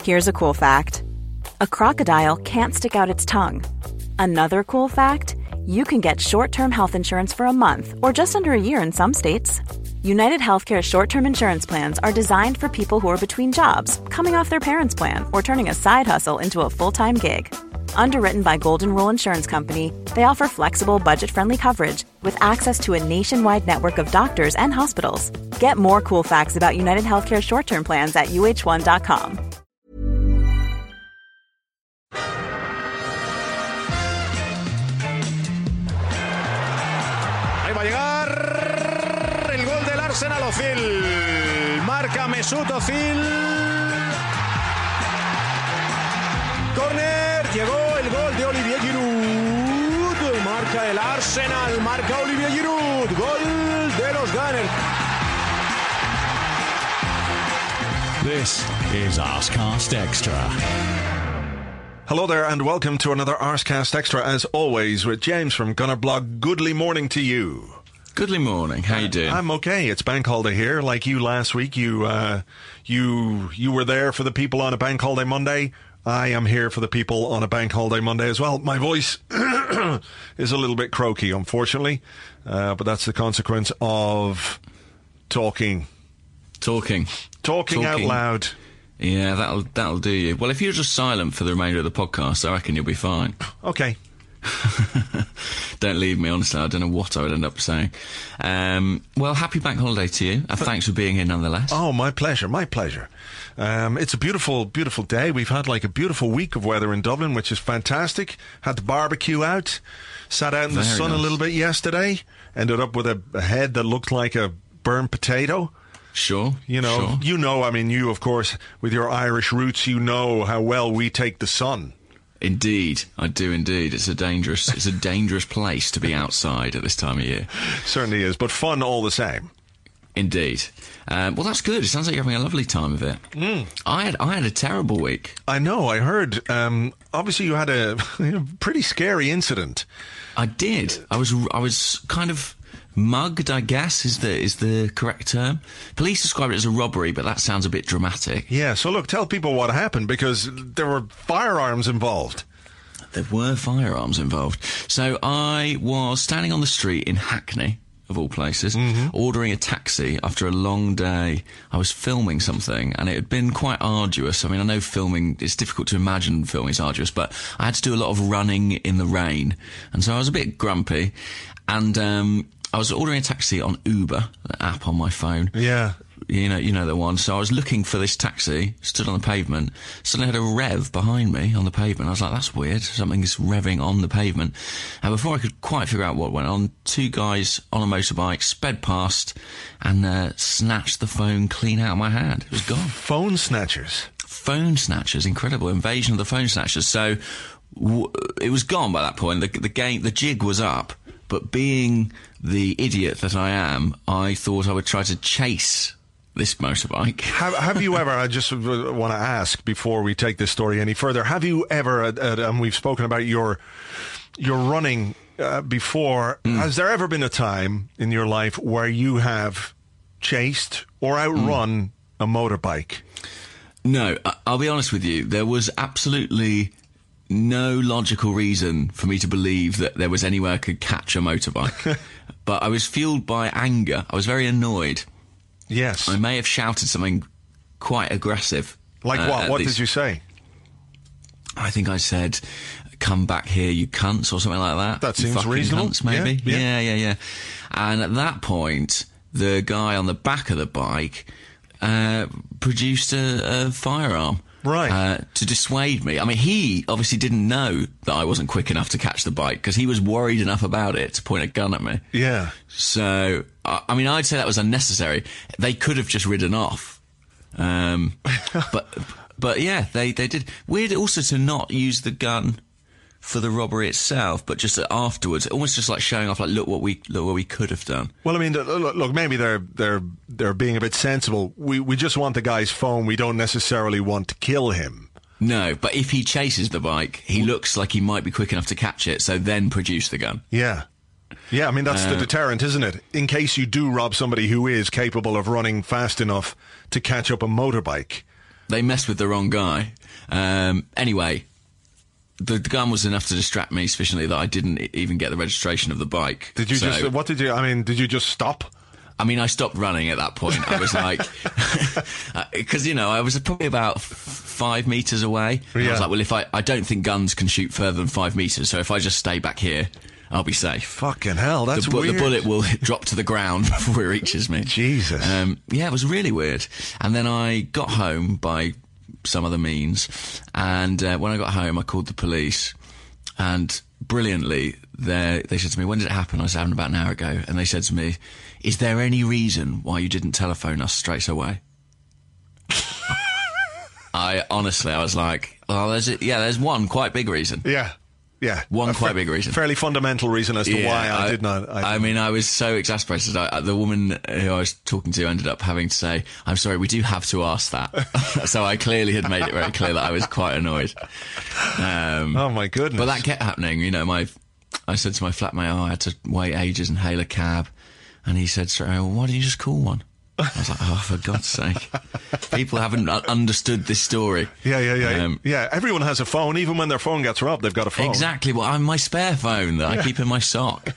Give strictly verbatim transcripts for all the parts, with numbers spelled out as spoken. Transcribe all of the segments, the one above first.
Here's a cool fact. A crocodile can't stick out its tongue. Another cool fact, you can get short-term health insurance for a month or just under a year in some states. United Healthcare short-term insurance plans are designed for people who are between jobs, coming off their parents' plan, or turning a side hustle into a full-time gig. Underwritten by Golden Rule Insurance Company, they offer flexible, budget-friendly coverage with access to a nationwide network of doctors and hospitals. Get more cool facts about United Healthcare short-term plans at U H one dot com. Ahí va a llegar el gol del Arsenal. Özil. Marca Mesut Özil. Corner. Llegó el gol de Olivier Giroud. Marca el Arsenal. Marca Olivier Giroud. Gol de los Gunners. This is Arsecast Extra. Hello there and welcome to another Arsecast Extra, as always, with James from Gunner Blog. Goodly morning to you. Goodly morning. How you doing? I'm okay. It's bank holiday here. Like you last week, you uh, you you were there for the people on a bank holiday Monday. I am here for the people on a bank holiday Monday as well. My voice is a little bit croaky, unfortunately, uh, but that's the consequence of talking. Talking. Talking, Talking. out loud. Yeah, that'll that'll do you. Well, if you're just silent for the remainder of the podcast, I reckon you'll be fine. Okay. Don't leave me, honestly. I don't know what I would end up saying. Um, well, happy bank holiday to you. Uh, thanks for being here nonetheless. Oh, my pleasure, my pleasure. Um, it's a beautiful, beautiful day. We've had like a beautiful week of weather in Dublin, which is fantastic. Had the barbecue out, sat out in Very the sun nice. a little bit yesterday, ended up with a, a head that looked like a burnt potato. Sure, You know, sure. you know, I mean, you, of course, with your Irish roots, you know how well we take the sun. Indeed, I do indeed. It's a dangerous, it's a dangerous place to be outside at this time of year. Certainly is, but fun all the same. Indeed. Um, well, that's good. It sounds like you're having a lovely time of it. Mm. I had, I had a terrible week. I know, I heard, um, obviously you had a pretty scary incident. I did. I was, I was kind of mugged, I guess, is the is the correct term. Police described it as a robbery, but that sounds a bit dramatic. Yeah, so look, tell people what happened, because there were firearms involved. There were firearms involved. So I was standing on the street in Hackney, of all places, mm-hmm. ordering a taxi after a long day. I was filming something, and it had been quite arduous. I mean, I know filming, it's difficult to imagine filming is arduous, but I had to do a lot of running in the rain, and so I was a bit grumpy, and um, I was ordering a taxi on Uber, the app on my phone. Yeah. You know, you know the one. So I was looking for this taxi, stood on the pavement, suddenly had a rev behind me on the pavement. I was like, that's weird. Something is revving on the pavement. And before I could quite figure out what went on, two guys on a motorbike sped past and uh, snatched the phone clean out of my hand. It was gone. Phone snatchers. Phone snatchers. Incredible. Invasion of the phone snatchers. So w- it was gone by that point. The, the game, the jig was up. But being the idiot that I am, I thought I would try to chase this motorbike. Have, have you ever, I just want to ask before we take this story any further, have you ever, uh, uh, and we've spoken about your your running uh, before, mm. has there ever been a time in your life where you have chased or outrun mm. a motorbike? No, I'll be honest with you. There was absolutely no logical reason for me to believe that there was any way I could catch a motorbike. But I was fueled by anger. I was very annoyed. Yes. I may have shouted something quite aggressive. Like uh, what? What these... did you say? I think I said, come back here, you cunts, or something like that. That You seems fucking reasonable. Cunts, maybe. Yeah, yeah, yeah. yeah, yeah. And at that point, the guy on the back of the bike uh, produced a, a firearm. Right. Uh, to dissuade me. I mean, he obviously didn't know that I wasn't quick enough to catch the bike because he was worried enough about it to point a gun at me. Yeah. So, I, I mean, I'd say that was unnecessary. They could have just ridden off. Um, but, but yeah, they, they did. Weird also to not use the gun for the robbery itself, but just afterwards, almost just like showing off, like, look what we look what we could have done. Well, I mean, look, look, maybe they're they're they're being a bit sensible. We we just want the guy's phone. We don't necessarily want to kill him. No, but if he chases the bike, he looks like he might be quick enough to catch it. So then produce the gun. Yeah, yeah. I mean, that's uh, the deterrent, isn't it? In case you do rob somebody who is capable of running fast enough to catch up a motorbike. they messed with the wrong guy. Um, anyway, the, the gun was enough to distract me sufficiently that I didn't even get the registration of the bike. Did you so, just? What did you? I mean, did you just stop? I mean, I stopped running at that point. I was like, because, you know, I was probably about f- five metres away. And Yeah. I was like, well, if I, I don't think guns can shoot further than five metres, so if I just stay back here, I'll be safe. Fucking hell, that's the, bu- weird. the bullet will drop to the ground before it reaches me. Jesus. Um, yeah, it was really weird. And then I got home by some other means, and uh, when I got home, I called the police, and brilliantly, they they said to me, when did it happen? I said, happened about an hour ago. And they said to me, is there any reason why you didn't telephone us straight away? I honestly, I was like, well, there's a, yeah, there's one quite big reason. Yeah. Yeah. One A quite fa- big reason. Fairly fundamental reason as to Yeah, why I, did not. I, I mean, I was so exasperated. I, the woman who I was talking to ended up having to say, I'm sorry, we do have to ask that. So I clearly had made it very clear that I was quite annoyed. Um, oh, my goodness. But that kept happening. You know, my, I said to my flatmate, oh, I had to wait ages and hail a cab. And he said, straight away, well, why don't you just call one? I was like, oh, for God's sake. People haven't uh, understood this story. Yeah, yeah, yeah. Um, yeah, everyone has a phone. Even when their phone gets robbed, they've got a phone. Exactly. Well, I'm my spare phone that I keep in my sock.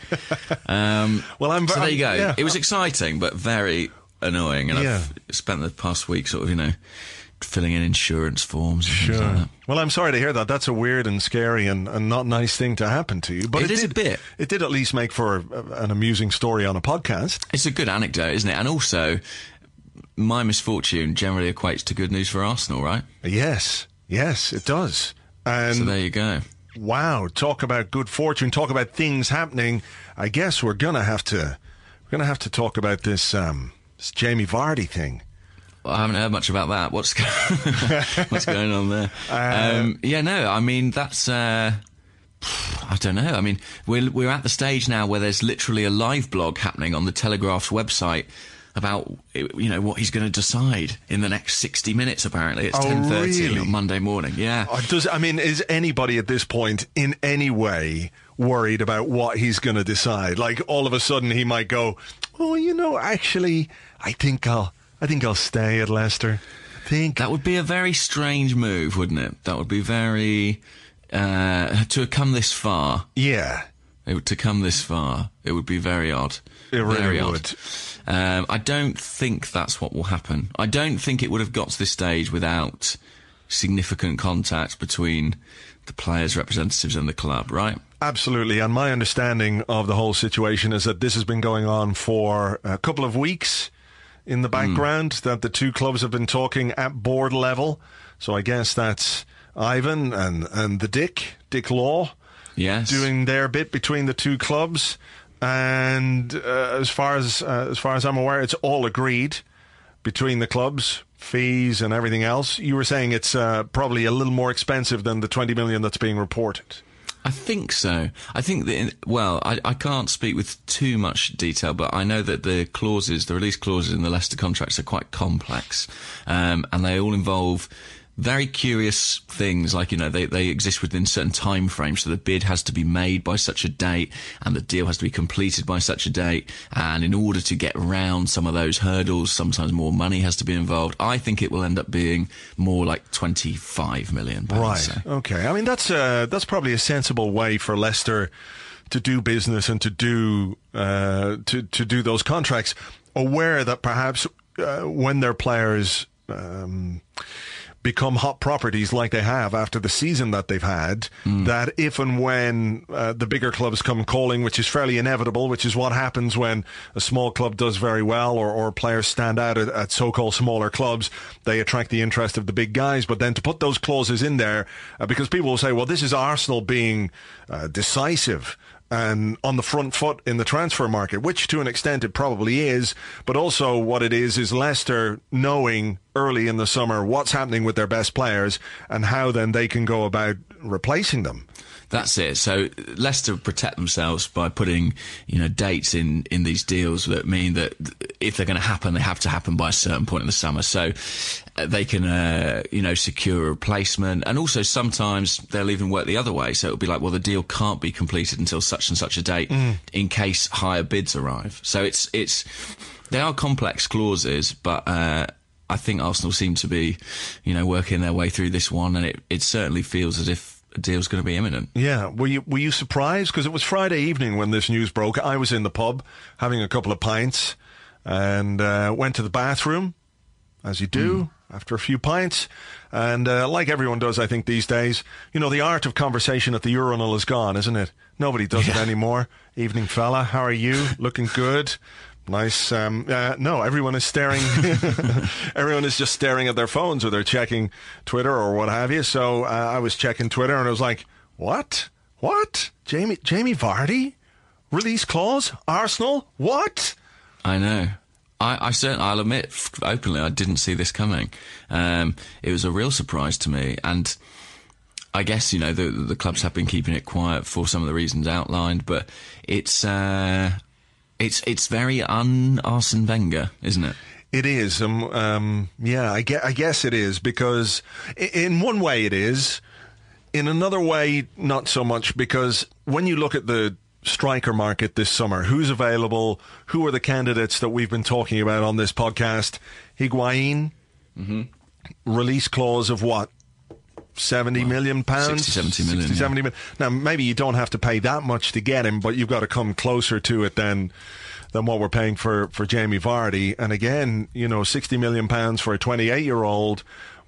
Um, Well, I'm so I'm- there you go. yeah. It was exciting, but very annoying. And Yeah. I've spent the past week sort of, you know, filling in insurance forms and things like that. Well, I'm sorry to hear that. That's a weird and scary and, and not nice thing to happen to you. But It it, is a did, bit. It did at least make for a, an amusing story on a podcast. It's a good anecdote, isn't it? And also, my misfortune generally equates to good news for Arsenal, right? Yes, yes, it does. And So there you go. wow, talk about good fortune. Talk about things happening. I guess we're gonna have to we're gonna have to talk about this um, this Jamie Vardy thing. Well, I haven't heard much about that. What's go- what's going on there? um, yeah, no, I mean that's. Uh, I don't know. I mean, we're we're at the stage now where there's literally a live blog happening on the Telegraph's website about, you know, what he's going to decide in the next sixty minutes. Apparently, it's Oh, ten thirty really? on Monday morning. Yeah. Uh, Does I mean, is anybody at this point in any way worried about what he's going to decide? Like all of a sudden he might go, "Oh, you know, actually, I think I'll, I think I'll stay at Leicester." I think That would be a very strange move, wouldn't it? That would be very uh, to have come this far. yeah, It would, to come this far, it would be very odd. it really very odd. would. Um, I don't think that's what will happen. I don't think it would have got to this stage without significant contact between the players' representatives and the club, right? Absolutely, and my understanding of the whole situation is that this has been going on for a couple of weeks in the background, that the two clubs have been talking at board level. So I guess that's Ivan and, and the Dick, Dick Law, Yes. doing their bit between the two clubs. And uh, as far as uh, as far as I'm aware, it's all agreed between the clubs, fees and everything else. You were saying it's uh, probably a little more expensive than the twenty million that's being reported. I think so. I think that, in, well, I, I can't speak with too much detail, but I know that the clauses, the release clauses in the Leicester contracts are quite complex, um, and they all involve very curious things, like, you know, they, they exist within certain time frames, so the bid has to be made by such a date, and the deal has to be completed by such a date, and in order to get around some of those hurdles, sometimes more money has to be involved. I think it will end up being more like twenty-five million pounds. Right. So. Okay. I mean, that's uh, that's probably a sensible way for Leicester to do business and to do uh, to to do those contracts, aware that perhaps uh, when their players um, become hot properties like they have after the season that they've had, mm. that if and when uh, the bigger clubs come calling, which is fairly inevitable, which is what happens when a small club does very well, or, or players stand out at, at so-called smaller clubs, they attract the interest of the big guys. But then to put those clauses in there, uh, because people will say, well, this is Arsenal being uh, decisive and on the front foot in the transfer market, which to an extent it probably is, but also what it is is Leicester knowing early in the summer what's happening with their best players and how then they can go about replacing them. That's it. So Leicester protect themselves by putting, you know, dates in, in these deals that mean that if they're going to happen, they have to happen by a certain point in the summer. So uh, they can, uh, you know, secure a replacement. And also sometimes they'll even work the other way. So it'll be like, well, the deal can't be completed until such and such a date mm. in case higher bids arrive. So it's, it's, they are complex clauses, but, uh, I think Arsenal seem to be, you know, working their way through this one, and it, it certainly feels as if a deal's going to be imminent. Yeah. Were you were you surprised? Because it was Friday evening when this news broke. I was in the pub having a couple of pints and uh, went to the bathroom, as you do, mm. after a few pints. And uh, like everyone does, I think, these days, you know, the art of conversation at the urinal is gone, isn't it? Nobody does yeah. it anymore. Evening fella, how are you? Looking good. Nice. Um, uh, no, everyone is staring. Everyone is just staring at their phones, or they're checking Twitter or what have you. So uh, I was checking Twitter and I was like, what? What? Jamie, Jamie Vardy? Release clause? Arsenal? What? I know. I, I certainly, I'll admit openly, I didn't see this coming. Um, it was a real surprise to me. And I guess, you know, the, the clubs have been keeping it quiet for some of the reasons outlined, but it's... Uh, It's it's very un-Arsene Wenger, isn't it? It is. Um, um, yeah, I guess, I guess it is, because in one way it is. In another way, not so much, because when you look at the striker market this summer, who's available, who are the candidates that we've been talking about on this podcast? Higuain, mm-hmm. release clause of what? seventy well, million pounds? sixty, seventy million. sixty, seventy million. Now, maybe you don't have to pay that much to get him, but you've got to come closer to it than than what we're paying for, for Jamie Vardy. And again, you know, sixty million pounds for a twenty-eight-year-old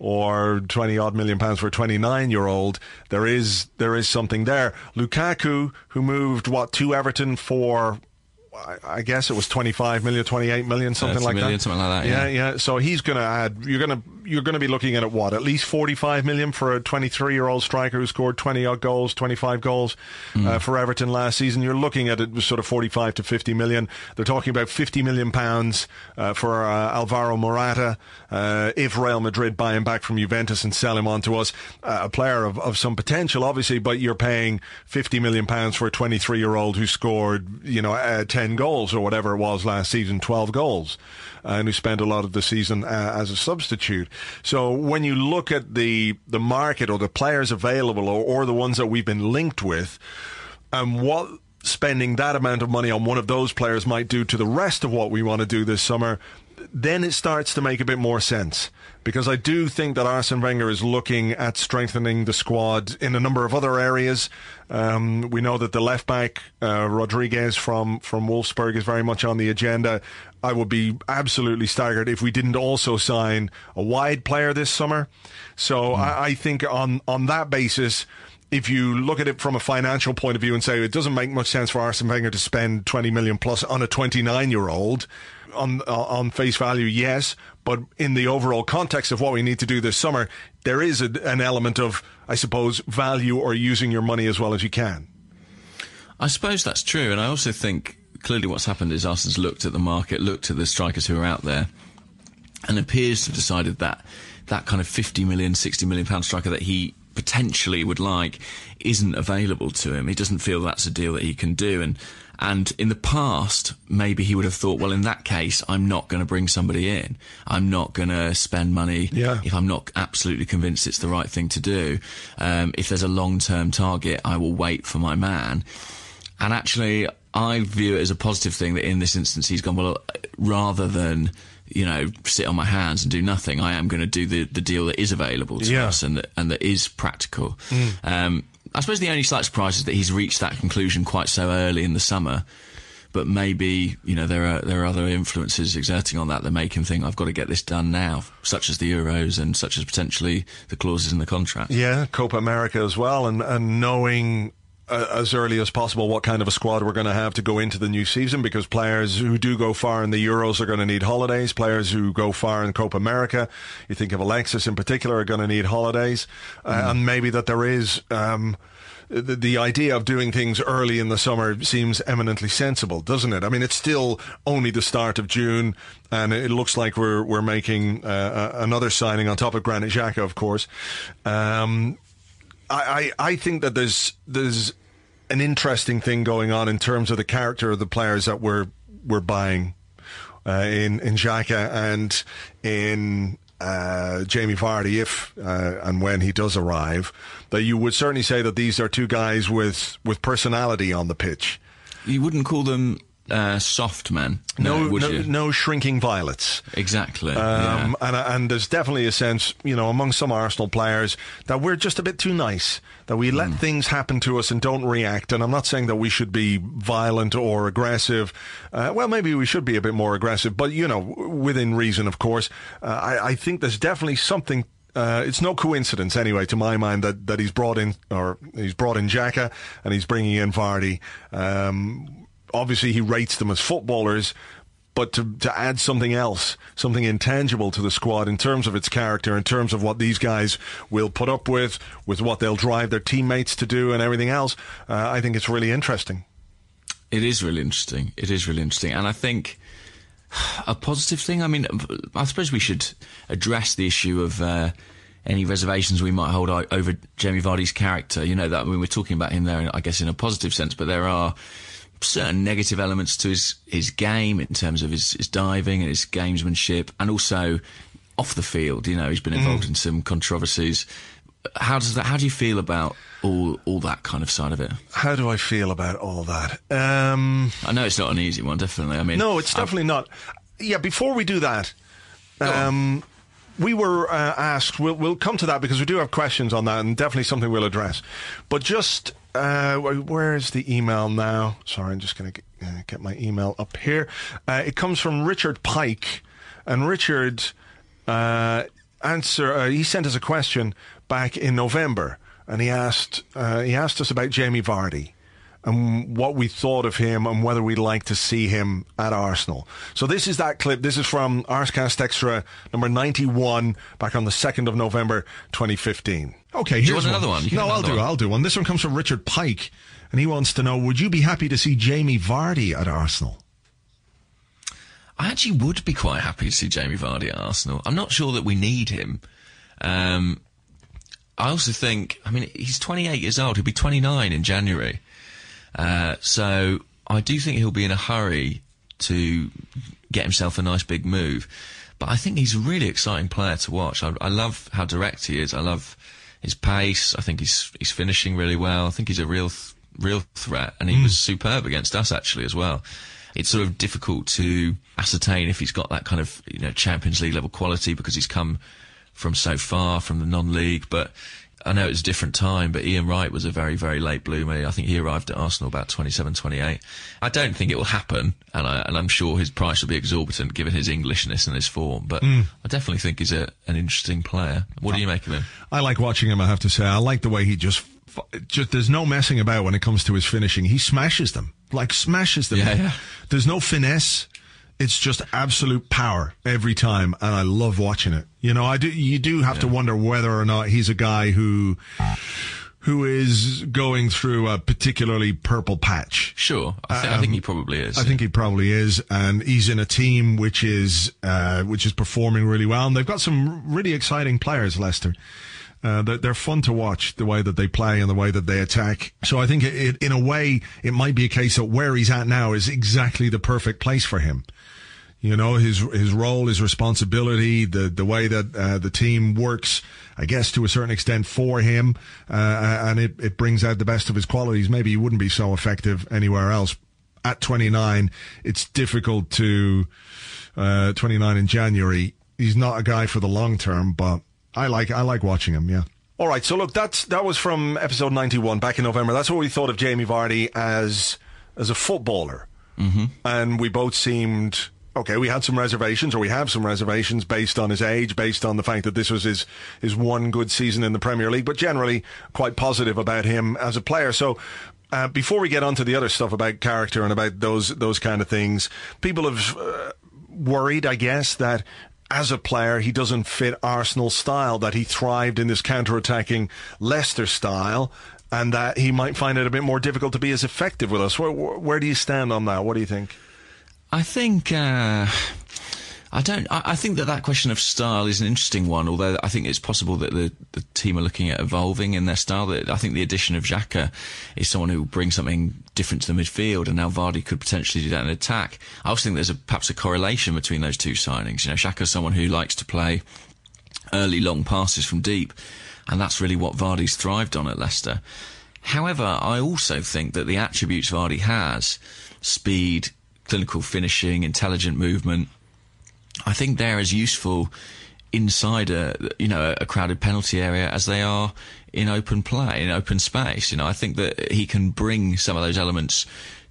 or twenty odd million pounds for a twenty-nine-year-old. There is there is something there. Lukaku, who moved, what, to Everton for... I guess it was twenty-five million, twenty-eight million, something like million, that. Something like that. Yeah, yeah. yeah. So he's going to add. You're going to you're going to be looking at it, what, at least forty-five million for a twenty-three-year-old striker who scored twenty odd goals, twenty-five goals mm. uh, for Everton last season. You're looking at it was sort of forty-five to fifty million. They're talking about fifty million pounds uh, for uh, Alvaro Morata uh, if Real Madrid buy him back from Juventus and sell him on to us. Uh, a player of, of some potential, obviously, but you're paying fifty million pounds for a twenty-three-year-old who scored, you know, uh, ten goals or whatever it was last season, twelve goals, and who spent a lot of the season uh, as a substitute. So when you look at the the market or the players available, or, or the ones that we've been linked with, and um, what spending that amount of money on one of those players might do to the rest of what we want to do this summer, then it starts to make a bit more sense. Because I do think that Arsene Wenger is looking at strengthening the squad in a number of other areas. Um, we know that the left-back, uh, Rodriguez from, from Wolfsburg, is very much on the agenda. I would be absolutely staggered if we didn't also sign a wide player this summer. So mm. I, I think on, on that basis, if you look at it from a financial point of view and say it doesn't make much sense for Arsene Wenger to spend twenty million plus on a twenty-nine-year-old, on on face value, yes, but in the overall context of what we need to do this summer, there is a, an element of, I suppose, value or using your money as well as you can. I suppose that's true, and I also think clearly what's happened is Arsene's looked at the market, looked at the strikers who are out there, and appears to have decided that that kind of fifty million, sixty million pound striker that he potentially would like isn't available to him. He doesn't feel that's a deal that he can do, and And in the past, maybe he would have thought, well, in that case, I'm not going to bring somebody in. I'm not going to spend money yeah. if I'm not absolutely convinced it's the right thing to do. Um, if there's a long-term target, I will wait for my man. And actually, I view it as a positive thing that in this instance he's gone, well, rather than, you know, sit on my hands and do nothing, I am going to do the, the deal that is available to yeah. us and that, and that is practical. Mm. Um, I suppose the only slight surprise is that he's reached that conclusion quite so early in the summer. But maybe, you know, there are there are other influences exerting on that that make him think, I've got to get this done now, such as the Euros and such as potentially the clauses in the contract. Yeah, Copa America as well, and, and knowing uh, as early as possible what kind of a squad we're going to have to go into the new season, because players who do go far in the Euros are going to need holidays. Players who go far in Copa America, you think of Alexis in particular, are going to need holidays. Uh, mm. And maybe that there is... Um, The, the idea of doing things early in the summer seems eminently sensible, doesn't it? I mean, it's still only the start of June, and it looks like we're we're making uh, another signing on top of Granit Xhaka, of course. Um, I, I I think that there's there's an interesting thing going on in terms of the character of the players that we're we're buying uh, in in Xhaka and in. Uh, Jamie Vardy, if uh, and when he does arrive, that you would certainly say that these are two guys with, with personality on the pitch. You wouldn't call them uh, soft men. No, would no, you? no shrinking violets. Exactly. Um, yeah. and, and there's definitely a sense, you know, among some Arsenal players that we're just a bit too nice, that we let mm. things happen to us and don't react. And I'm not saying that we should be violent or aggressive. Uh, well, maybe we should be a bit more aggressive, but, you know, within reason, of course. Uh, I, I think there's definitely something. Uh, it's no coincidence, anyway, to my mind, that, that he's brought in, or he's brought in Xhaka and he's bringing in Vardy. Um, obviously, he rates them as footballers, but to, to add something else, something intangible to the squad in terms of its character, in terms of what these guys will put up with, with what they'll drive their teammates to do and everything else, uh, I think it's really interesting. It is really interesting. It is really interesting. And I think a positive thing, I mean, I suppose we should address the issue of uh, any reservations we might hold over Jamie Vardy's character. You know, that I mean, we're talking about him there, I guess, in a positive sense, but there are certain negative elements to his, his game in terms of his, his diving and his gamesmanship, and also off the field. You know, he's been involved mm. in some controversies. How does that? How do you feel about all all that kind of side of it? How do I feel about all that? Um, I know it's not an easy one, definitely. I mean, no, it's definitely I've, not. Yeah, before we do that, um, we were uh, asked. We'll we'll come to that because we do have questions on that, and definitely something we'll address. But just uh, where is the email now? Sorry, I'm just going to get, uh, get my email up here. Uh, it comes from Richard Pike, and Richard uh, answer. Uh, he sent us a question back in November, and he asked uh, he asked us about Jamie Vardy and what we thought of him and whether we'd like to see him at Arsenal. So this is that clip. This is from Arscast Extra number ninety-one, back on the second of November twenty fifteen. Okay, here's do you want one. another one. You no, I'll do. One. I'll do one. This one comes from Richard Pike, and he wants to know: would you be happy to see Jamie Vardy at Arsenal? I actually would be quite happy to see Jamie Vardy at Arsenal. I'm not sure that we need him. Um, I also think, I mean, he's twenty-eight years old. He'll be twenty-nine in January. Uh, so I do think he'll be in a hurry to get himself a nice big move. But I think he's a really exciting player to watch. I, I love how direct he is. I love his pace. I think he's he's finishing really well. I think he's a real th- real threat, and he mm. was superb against us actually as well. It's sort of difficult to ascertain if he's got that kind of, you know, Champions League level quality because he's come from so far from the non-league, but I know it was a different time, but Ian Wright was a very, very late bloomer. I think he arrived at Arsenal about twenty-seven, twenty-eight. I don't think it will happen, and, I, and I'm sure his price will be exorbitant given his Englishness and his form, but mm. I definitely think he's a, an interesting player. What do you make of him? I like watching him, I have to say. I like the way he just, just there's no messing about when it comes to his finishing. He smashes them, like smashes them. Yeah, yeah. There's no finesse. It's just absolute power every time, and I love watching it. You know, I do. You do have yeah. to wonder whether or not he's a guy who, who is going through a particularly purple patch. Sure, I, th- um, I think he probably is. I yeah. think he probably is, and he's in a team which is uh, which is performing really well, and they've got some really exciting players, Leicester. Uh, they're, they're fun to watch, the way that they play and the way that they attack. So I think it, it, in a way, it might be a case that where he's at now is exactly the perfect place for him. You know, his his role, his responsibility, the the way that uh, the team works, I guess, to a certain extent for him, uh, and it, it brings out the best of his qualities. Maybe he wouldn't be so effective anywhere else. At twenty-nine, it's difficult to, uh, twenty-nine in January, he's not a guy for the long term, but I like I like watching him, yeah. All right, so look, that's that was from episode ninety-one back in November. That's what we thought of Jamie Vardy as as a footballer. Mm-hmm. And we both seemed... Okay, we had some reservations, or we have some reservations based on his age, based on the fact that this was his, his one good season in the Premier League, but generally quite positive about him as a player. So uh, before we get on to the other stuff about character and about those those kind of things, people have uh, worried, I guess, that as a player he doesn't fit Arsenal's style, that he thrived in this counter-attacking Leicester style, and that he might find it a bit more difficult to be as effective with us. Where, where do you stand on that? What do you think? I think uh, I don't. I, I think that that question of style is an interesting one. Although I think it's possible that the, the team are looking at evolving in their style. That I think the addition of Xhaka is someone who will bring something different to the midfield, and now Vardy could potentially do that in attack. I also think there's a, perhaps a correlation between those two signings. You know, Xhaka's someone who likes to play early long passes from deep, and that's really what Vardy's thrived on at Leicester. However, I also think that the attributes Vardy has, speed, clinical finishing, intelligent movement. I think they're as useful inside a, you know, a crowded penalty area as they are in open play, in open space. You know, I think that he can bring some of those elements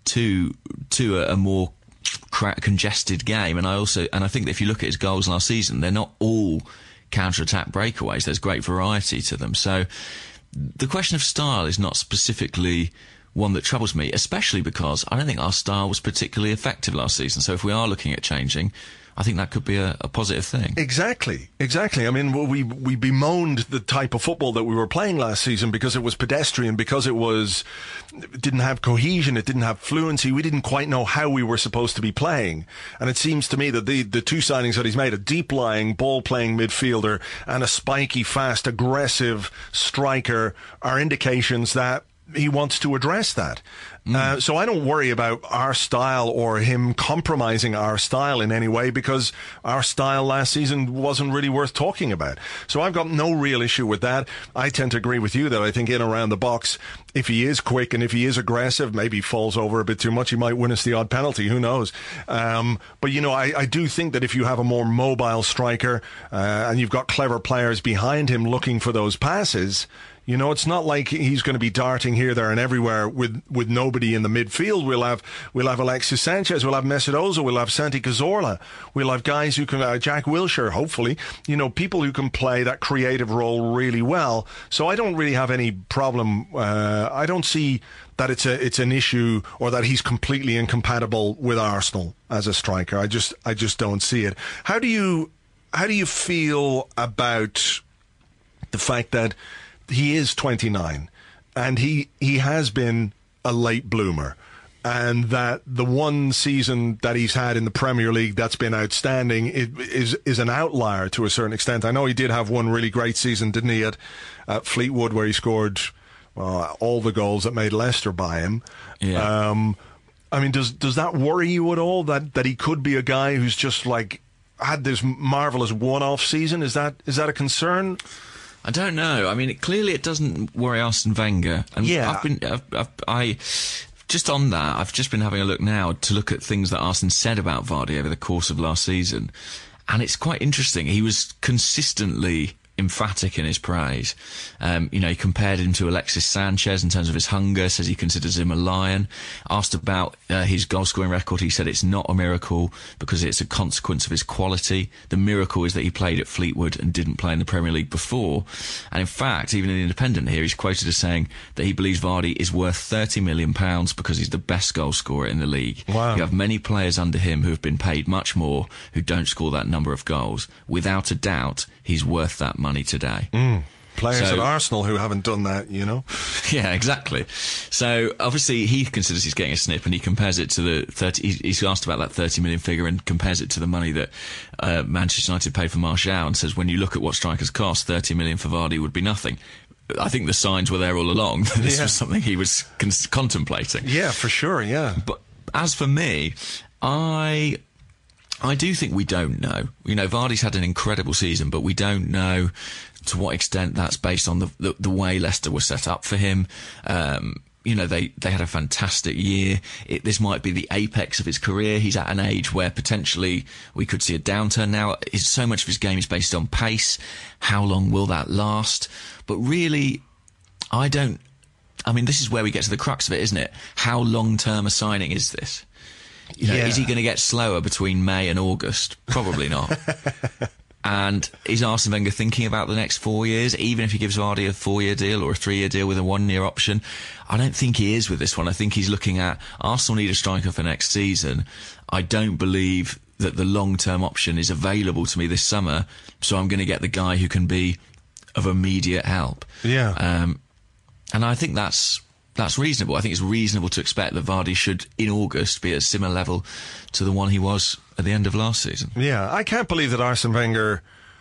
to to a, a more cra- congested game. And I also, and I think that if you look at his goals last season, they're not all counter-attack breakaways. There's great variety to them. So the question of style is not specifically one that troubles me, especially because I don't think our style was particularly effective last season. So if we are looking at changing, I think that could be a, a positive thing. Exactly, exactly. I mean, we we bemoaned the type of football that we were playing last season because it was pedestrian, because it was it didn't have cohesion, it didn't have fluency. We didn't quite know how we were supposed to be playing. And it seems to me that the the two signings that he's made, a deep-lying, ball-playing midfielder and a spiky, fast, aggressive striker, are indications that he wants to address that. Mm. Uh, so I don't worry about our style or him compromising our style in any way, because our style last season wasn't really worth talking about. So I've got no real issue with that. I tend to agree with you that I think in around the box, if he is quick and if he is aggressive, maybe he falls over a bit too much, he might win us the odd penalty. Who knows? Um, but, you know, I, I do think that if you have a more mobile striker uh, and you've got clever players behind him looking for those passes, you know, it's not like he's going to be darting here, there, and everywhere with, with nobody in the midfield. We'll have we'll have Alexis Sanchez, we'll have Mesut Ozil, we'll have Santi Cazorla, we'll have guys who can, uh, Jack Wilshere, hopefully, you know, people who can play that creative role really well. So I don't really have any problem. Uh, I don't see that it's a it's an issue or that he's completely incompatible with Arsenal as a striker. I just I just don't see it. How do you how do you feel about the fact that he is twenty-nine and he he has been a late bloomer, and that the one season that he's had in the Premier League that's been outstanding it is is an outlier to a certain extent? I know he did have one really great season, didn't he, at, at Fleetwood, where he scored uh, all the goals that made Leicester buy him. Yeah. Um, I mean, does does that worry you at all, that, that he could be a guy who's just like had this marvellous one-off season? Is that is that a concern? I don't know. I mean, it, clearly it doesn't worry Arsene Wenger. And yeah. I've been, I've, I've, I, just on that, I've just been having a look now to look at things that Arsene said about Vardy over the course of last season. And it's quite interesting. He was consistently emphatic in his praise. Um, you know, he compared him to Alexis Sanchez in terms of his hunger, says he considers him a lion. Asked about uh, his goal-scoring record, he said it's not a miracle because it's a consequence of his quality. The miracle is that he played at Fleetwood and didn't play in the Premier League before. And in fact, even in the Independent here, he's quoted as saying that he believes Vardy is worth thirty million pounds because he's the best goal-scorer in the league. Wow. You have many players under him who have been paid much more who don't score that number of goals. Without a doubt, he's worth that money today. Mm. Players so, at Arsenal who haven't done that, you know? Yeah, exactly. So obviously he considers he's getting a snip, and he compares it to the thirty. He's asked about that thirty million figure and compares it to the money that uh, Manchester United paid for Martial, and says when you look at what strikers cost, thirty million for Vardy would be nothing. I think the signs were there all along that this yeah. was something he was con- contemplating. Yeah, for sure. Yeah. But as for me, I. I do think we don't know. You know, Vardy's had an incredible season, but we don't know to what extent that's based on the the, the way Leicester was set up for him. Um, you know, they, they had a fantastic year. It, this might be the apex of his career. He's at an age where potentially we could see a downturn now. It's, so much of his game is based on pace. How long will that last? But really, I don't... I mean, this is where we get to the crux of it, isn't it? How long-term a signing is this? You know, yeah. Is he going to get slower between May and August? Probably not. And is Arsene Wenger thinking about the next four years, even if he gives Vardy a four-year deal or a three-year deal with a one-year option? I don't think he is with this one. I think he's looking at Arsenal need a striker for next season. I don't believe that the long-term option is available to me this summer, so I'm going to get the guy who can be of immediate help. Yeah. Um, and I think that's... That's reasonable. I think it's reasonable to expect that Vardy should, in August, be at a similar level to the one he was at the end of last season. Yeah, I can't believe that Arsene Wenger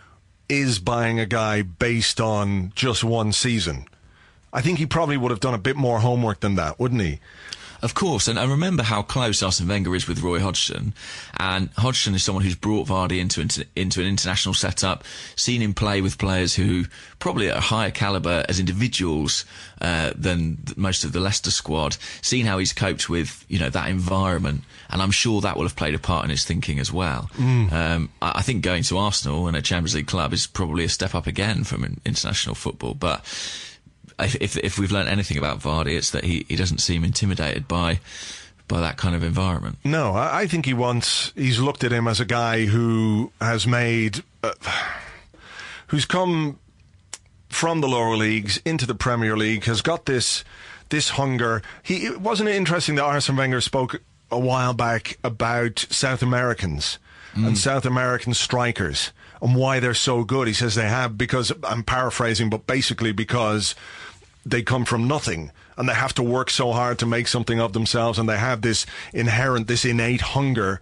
is buying a guy based on just one season. I think he probably would have done a bit more homework than that, wouldn't he? Of course, and I remember how close Arsene Wenger is with Roy Hodgson, and Hodgson is someone who's brought Vardy into, into into an international setup, seen him play with players who probably are a higher calibre as individuals uh, than most of the Leicester squad, seen how he's coped with, you know, that environment, and I'm sure that will have played a part in his thinking as well. Mm. Um, I, I think going to Arsenal and a Champions League club is probably a step up again from international football, but If, if we've learned anything about Vardy, it's that he, he doesn't seem intimidated by by that kind of environment. No, I, I think he wants. He's looked at him as a guy who has made, uh, who's come from the lower leagues into the Premier League, has got this this hunger. He wasn't it interesting that Arsene Wenger spoke a while back about South Americans mm. and South American strikers and why they're so good. He says they have because, I'm paraphrasing, but basically because they come from nothing and they have to work so hard to make something of themselves, and they have this inherent, this innate hunger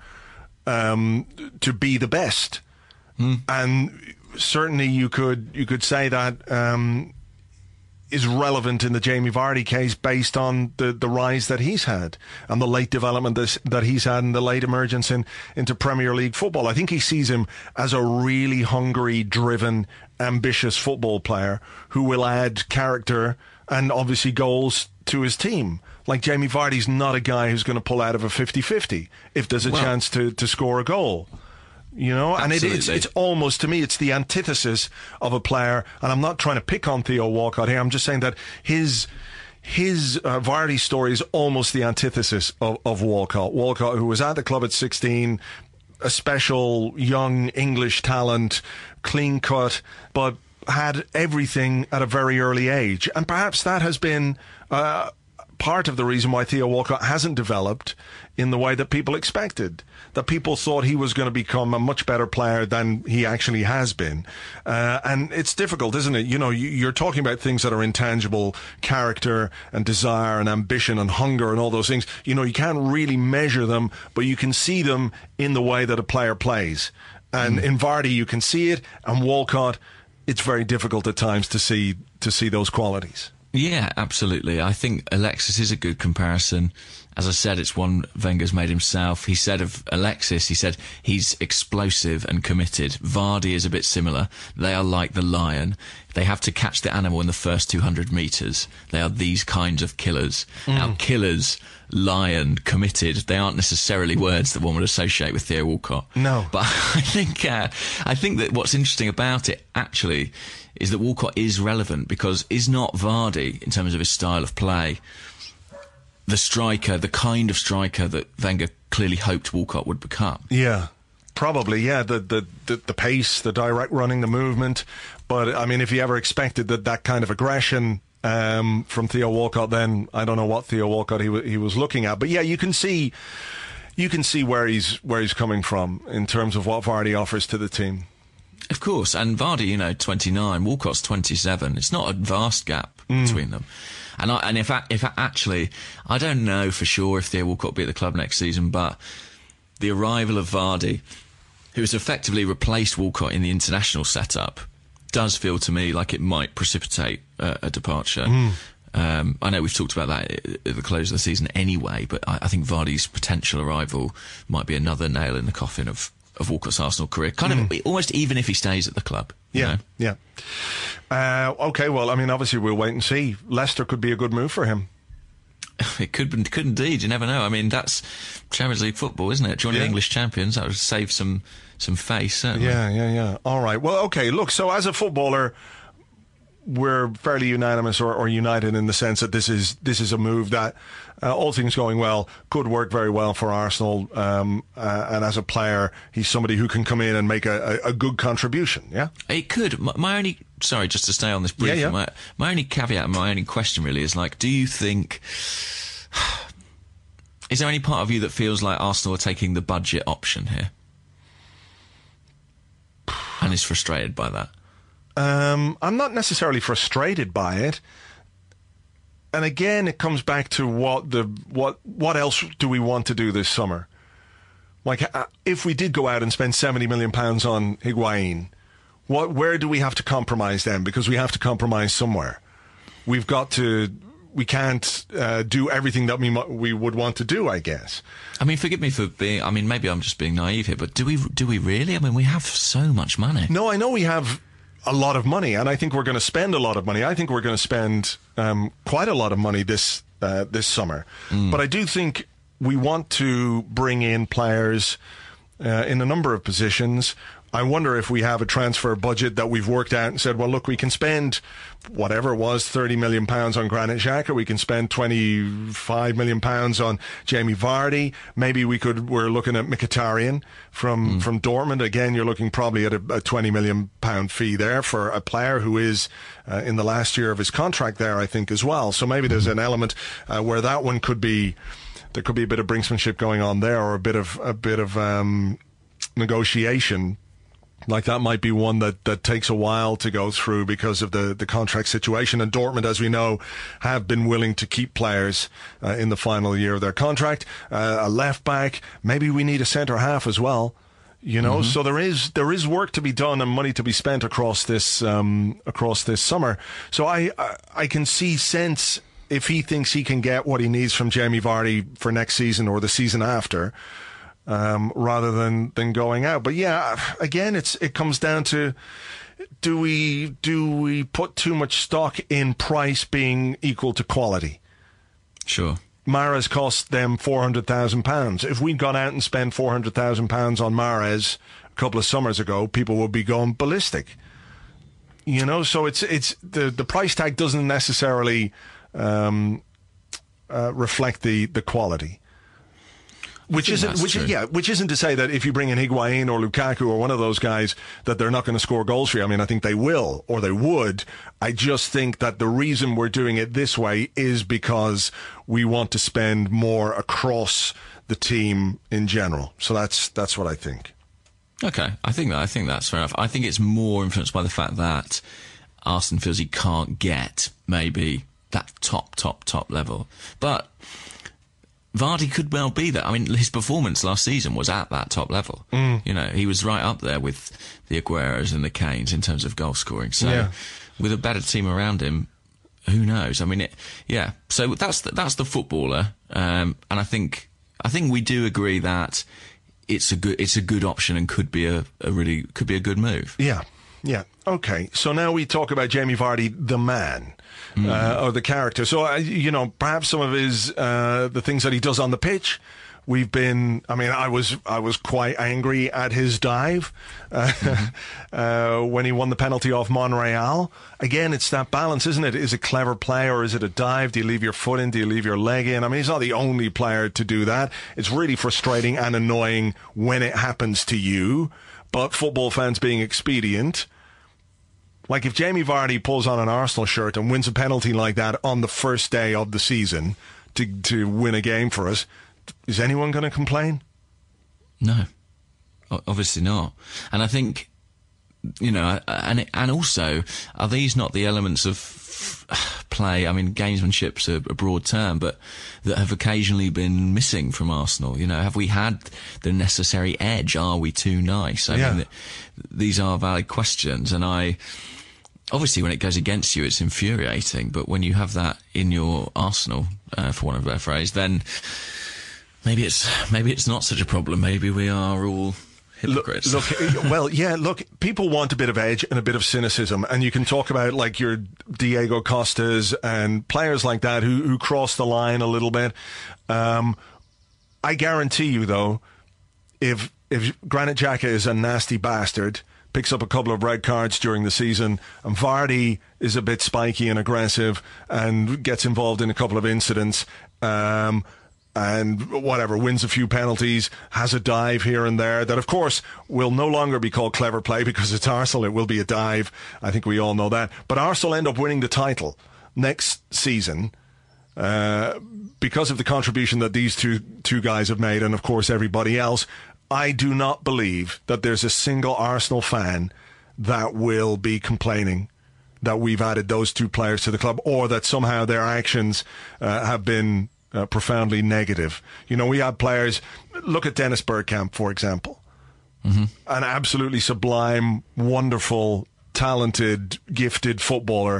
um, to be the best. Mm. And certainly you could you could say that um, is relevant in the Jamie Vardy case based on the, the rise that he's had and the late development this, that he's had and the late emergence in, into Premier League football. I think he sees him as a really hungry, driven, ambitious football player who will add character and obviously goals to his team. Like Jamie Vardy's not a guy who's going to pull out of a fifty-fifty if there's a well, chance to, to score a goal. You know, absolutely. And it is, it's almost, to me, it's the antithesis of a player. And I'm not trying to pick on Theo Walcott here. I'm just saying that his his uh, Vardy story is almost the antithesis of, of Walcott. Walcott, who was at the club at sixteen, a special young English talent, clean cut, but had everything at a very early age. And perhaps that has been uh, part of the reason why Theo Walcott hasn't developed in the way that people expected. That people thought he was going to become a much better player than he actually has been. Uh, and it's difficult, isn't it? You know, you, you're talking about things that are intangible, character and desire and ambition and hunger and all those things. You know, you can't really measure them, but you can see them in the way that a player plays. And mm. in Vardy, you can see it. And Walcott, it's very difficult at times to see to see those qualities. Yeah, absolutely. I think Alexis is a good comparison. As I said, it's one Wenger's made himself. He said of Alexis, he said he's explosive and committed. Vardy is a bit similar. They are like the lion. They have to catch the animal in the first two hundred metres. They are these kinds of killers. Mm. Now, killers, lion, committed, they aren't necessarily words that one would associate with Theo Walcott. No. But I think, uh, I think that what's interesting about it, actually, is that Walcott is relevant because is not Vardy, in terms of his style of play, the striker, the kind of striker that Wenger clearly hoped Walcott would become? Yeah, probably, yeah. The, the, the, the pace, the direct running, the movement. But, I mean, if you ever expected that, that kind of aggression um, from Theo Walcott, then I don't know what Theo Walcott he, w- he was looking at. But, yeah, you can see you can see where he's where he's coming from in terms of what Vardy offers to the team. Of course, and Vardy, you know, twenty-nine, Walcott's twenty-seven. It's not a vast gap mm. between them. And I, and if I, if I actually, I don't know for sure if Theo Walcott will be at the club next season, but the arrival of Vardy, who has effectively replaced Walcott in the international setup, does feel to me like it might precipitate uh, a departure. Mm. Um, I know we've talked about that at the close of the season anyway, but I, I think Vardy's potential arrival might be another nail in the coffin of of Walcott's Arsenal career, kind mm. of almost even if he stays at the club. Yeah, know? yeah. Uh, okay, well, I mean, obviously we'll wait and see. Leicester could be a good move for him. It could, could indeed. You never know. I mean, that's Champions League football, isn't it? Joining yeah. English champions, that would save some some face. Certainly. Yeah, yeah, yeah. All right. Well, okay. Look, so as a footballer, we're fairly unanimous or, or united in the sense that this is this is a move that, uh, all things going well, could work very well for Arsenal. Um, uh, and as a player, he's somebody who can come in and make a, a, a good contribution. Yeah, it could. My, my only sorry, just to stay on this briefly. Yeah, yeah. My, my only caveat, my only question really is like, do you think? Is there any part of you that feels like Arsenal are taking the budget option here, and is frustrated by that? Um, I'm not necessarily frustrated by it. And again, it comes back to what the what what else do we want to do this summer? Like, uh, if we did go out and spend seventy million pounds on Higuain, what where do we have to compromise then? Because we have to compromise somewhere. We've got to we can't uh, do everything that we we would want to do, I guess. I mean, forgive me for being, I mean, maybe I'm just being naive here, but do we do we really? I mean, we have so much money. No, I know we have a lot of money, and I think we're going to spend a lot of money. I think we're going to spend um, quite a lot of money this uh, this summer. Mm. But I do think we want to bring in players uh, in a number of positions. I wonder if we have a transfer budget that we've worked out and said, well, look, we can spend whatever it was, thirty million pounds on Granit Xhaka. We can spend twenty-five million pounds on Jamie Vardy. Maybe we could, we're looking at Mkhitaryan from, mm. from Dortmund. Again, you're looking probably at a, a twenty million pound fee there for a player who is uh, in the last year of his contract there, I think, as well. So maybe there's an element uh, where that one could be, there could be a bit of brinksmanship going on there, or a bit of, a bit of um, negotiation. Like that might be one that, that takes a while to go through because of the, the contract situation. And Dortmund, as we know, have been willing to keep players uh, in the final year of their contract. Uh, a left back, maybe we need a centre half as well. You know, mm-hmm. so there is there is work to be done and money to be spent across this um, across this summer. So I, I I can see sense if he thinks he can get what he needs from Jamie Vardy for next season or the season after. Um, rather than, than going out. But yeah, again, it's it comes down to do we do we put too much stock in price being equal to quality? Sure. Mahrez cost them four hundred thousand pounds. If we'd gone out and spent four hundred thousand pounds on Mahrez a couple of summers ago, people would be going ballistic. You know, so it's it's the the price tag doesn't necessarily um, uh, reflect the the quality. Which isn't, which is, yeah, which isn't to say that if you bring in Higuain or Lukaku or one of those guys that they're not going to score goals for you. I mean, I think they will, or they would. I just think that the reason we're doing it this way is because we want to spend more across the team in general. So that's that's what I think. Okay, I think that I think that's fair enough. I think it's more influenced by the fact that Arsene feels he can't get maybe that top, top, top level, but Vardy could well be that. I mean, his performance last season was at that top level. Mm. You know, he was right up there with the Agueros and the Kanes in terms of goal scoring. So, yeah. with a better team around him, who knows? I mean, it, yeah. So that's the, that's the footballer, um, and I think I think we do agree that it's a good it's a good option and could be a, a really could be a good move. Yeah, yeah. Okay, so now we talk about Jamie Vardy, the man. Mm. Uh, or the character. So, uh, you know, perhaps some of his, uh, the things that he does on the pitch, we've been, I mean, I was, I was quite angry at his dive, uh, mm-hmm. uh, when he won the penalty off Monreal. Again, it's that balance, isn't it? Is it clever play or is it a dive? Do you leave your foot in? Do you leave your leg in? I mean, he's not the only player to do that. It's really frustrating and annoying when it happens to you, but football fans being expedient. Like if Jamie Vardy pulls on an Arsenal shirt and wins a penalty like that on the first day of the season to to win a game for us, is anyone going to complain? No, obviously not. And I think, you know, and and also, are these not the elements of play? I mean, gamesmanship's a, a broad term, but that have occasionally been missing from Arsenal. You know, have we had the necessary edge? Are we too nice? I yeah. mean, these are valid questions, and I. Obviously, when it goes against you, it's infuriating. But when you have that in your arsenal, uh, for want of a better phrase, then maybe it's maybe it's not such a problem. Maybe we are all hypocrites. Look, look well, yeah. Look, people want a bit of edge and a bit of cynicism, and you can talk about like your Diego Costas and players like that who who cross the line a little bit. Um, I guarantee you, though, if if Granit Xhaka is a nasty bastard, picks up a couple of red cards during the season, and Vardy is a bit spiky and aggressive and gets involved in a couple of incidents, um, and whatever, wins a few penalties, has a dive here and there, that of course will no longer be called clever play because it's Arsenal, it will be a dive. I think we all know that. But Arsenal end up winning the title next season uh, because of the contribution that these two two guys have made, and of course everybody else. I do not believe that there's a single Arsenal fan that will be complaining that we've added those two players to the club, or that somehow their actions uh, have been uh, profoundly negative. You know, we had players, look at Dennis Bergkamp, for example. Mm-hmm. An absolutely sublime, wonderful, talented, gifted footballer,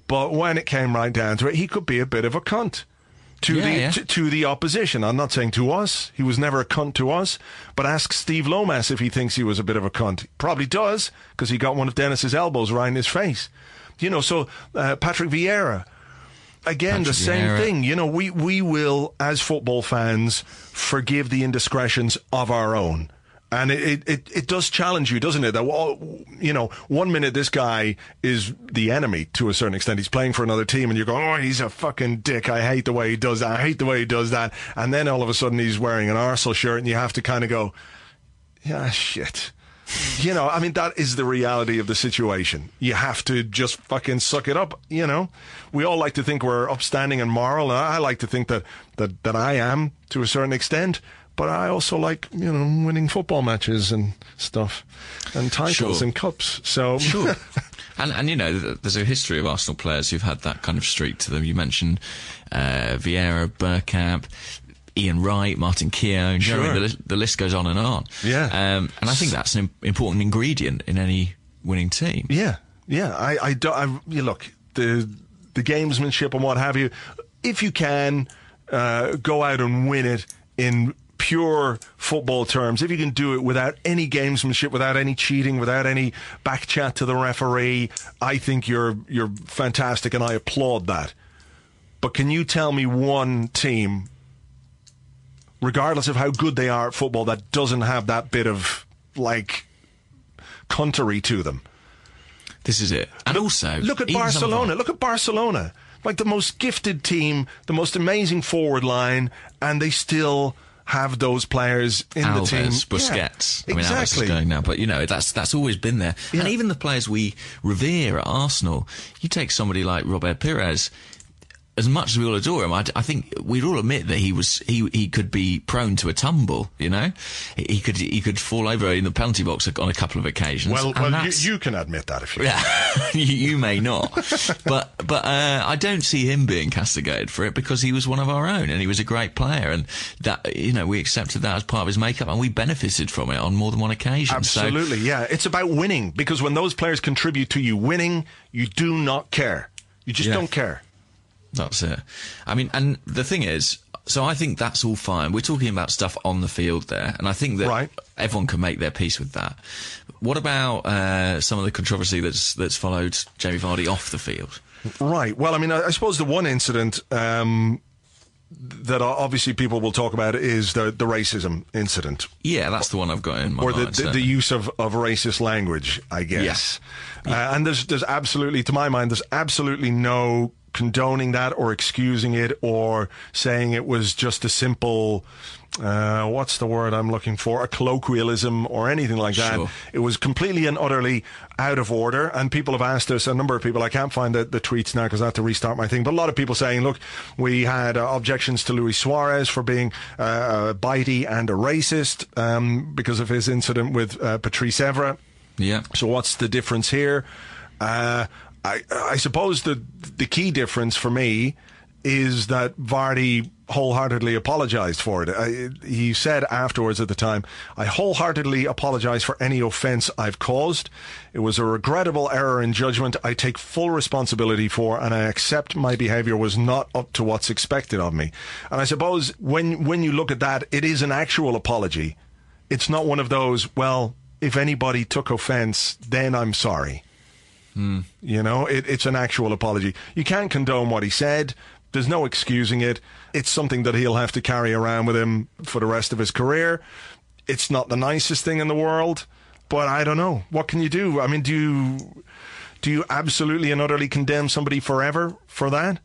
But when it came right down to it, he could be a bit of a cunt. To Yeah, the yeah. To, to the opposition. I'm not saying to us. He was never a cunt to us. But ask Steve Lomas if he thinks he was a bit of a cunt. He probably does, because he got one of Dennis's elbows right in his face. You know, so uh, Patrick Vieira, again, Patrick the same Vieira. thing. You know, we, we will, as football fans, forgive the indiscretions of our own. And it, it, it does challenge you, doesn't it? That, well, you know, one minute this guy is the enemy to a certain extent. He's playing for another team and you're going, oh, he's a fucking dick. I hate the way he does that. I hate the way he does that. And then all of a sudden he's wearing an Arsenal shirt and you have to kind of go, yeah, shit. You know, I mean, that is the reality of the situation. You have to just fucking suck it up, you know. We all like to think we're upstanding and moral. And I like to think that, that, that I am to a certain extent. But I also like, you know, winning football matches and stuff, and titles Sure. and cups. So Sure. And, and, you know, th- there's a history of Arsenal players who've had that kind of streak to them. You mentioned uh, Vieira, Bergkamp, Ian Wright, Martin Keown. Do you know what I mean? The, li- the list goes on and on. Yeah. Um, and I think that's an im- important ingredient in any winning team. yeah, yeah. I, I, do, I you look the the gamesmanship and what have you. If you can uh, go out and win it in pure football terms, if you can do it without any gamesmanship, without any cheating, without any back chat to the referee, I think you're you're fantastic, and I applaud that. But can you tell me one team, regardless of how good they are at football, that doesn't have that bit of, like, cuntery to them? This is it. And also, Look at even some of Barcelona. our- Look at Barcelona. Like the most gifted team, the most amazing forward line, and they still have those players in Alves, the team. Busquets. Yeah, I mean, Alves exactly. is going now, but you know that's that's always been there. Yeah. And even the players we revere at Arsenal, you take somebody like Robert Pires. As much as we all adore him, I, I think we'd all admit that he was he he could be prone to a tumble. You know, he, he could he could fall over in the penalty box on a couple of occasions. Well, and well, you, that's- you can admit that if you. Yeah, you, you may not, but but uh, I don't see him being castigated for it because he was one of our own and he was a great player, and that you know we accepted that as part of his makeup and we benefited from it on more than one occasion. Absolutely, yeah. It's about winning, because when those players contribute to you winning, you do not care. You just Yeah. don't care. So that's it. I mean, and the thing is, so I think that's all fine. We're talking about stuff on the field there, and I think that Right. everyone can make their peace with that. What about uh, some of the controversy that's that's followed Jamie Vardy off the field? Right. Well, I mean, I, I suppose the one incident um, that obviously people will talk about is the, the racism incident. Yeah, that's the one I've got in my Or the, mind. the, the certainly. use of, of racist language, I guess. Uh, and there's there's absolutely, to my mind, there's absolutely no condoning that or excusing it or saying it was just a simple, uh, what's the word I'm looking for, a colloquialism or anything like that. Sure. It was completely and utterly out of order. And people have asked us, a number of people, I can't find the, the tweets now because I have to restart my thing, but a lot of people saying, look, we had uh, objections to Luis Suarez for being uh, bitey and a racist um, because of his incident with uh, Patrice Evra. Yeah. So what's the difference here? Uh, I, I suppose the the key difference for me is that Vardy wholeheartedly apologised for it. I, he said afterwards at the time, I wholeheartedly apologise for any offence I've caused. It was a regrettable error in judgment I take full responsibility for, and I accept my behaviour was not up to what's expected of me. And I suppose when when you look at that, it is an actual apology. It's not one of those, well, if anybody took offence, then I'm sorry. Mm. You know, it, it's an actual apology. You can't condone what he said. There's no excusing it. It's something that he'll have to carry around with him for the rest of his career. It's not the nicest thing in the world, but I don't know. What can you do? I mean, do you, do you absolutely and utterly condemn somebody forever for that?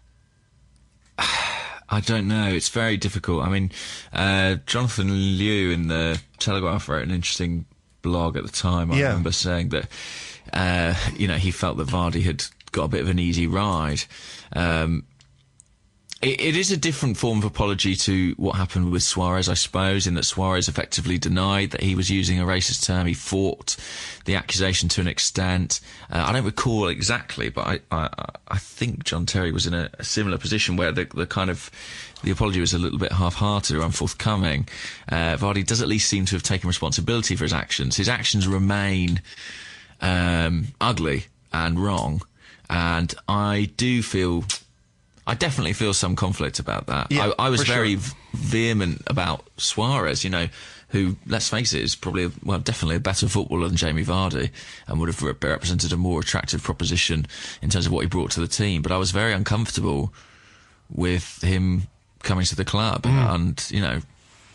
I don't know. It's very difficult. I mean, uh, Jonathan Liu in the Telegraph wrote an interesting blog at the time. I Yeah. remember saying that, uh, you know, he felt that Vardy had got a bit of an easy ride. Um, it, it is a different form of apology to what happened with Suarez, I suppose, in that Suarez effectively denied that he was using a racist term. He fought the accusation to an extent. Uh, I don't recall exactly, but I, I, I think John Terry was in a, a similar position where the, the kind of the apology was a little bit half-hearted or unforthcoming. Uh, Vardy does at least seem to have taken responsibility for his actions. His actions remain um, ugly and wrong. And I do feel, I definitely feel some conflict about that. Yeah, I, I was for very sure. vehement about Suarez, you know, who, let's face it, is probably, well, definitely a better footballer than Jamie Vardy and would have re- represented a more attractive proposition in terms of what he brought to the team. But I was very uncomfortable with him coming to the club. Mm. And, you know,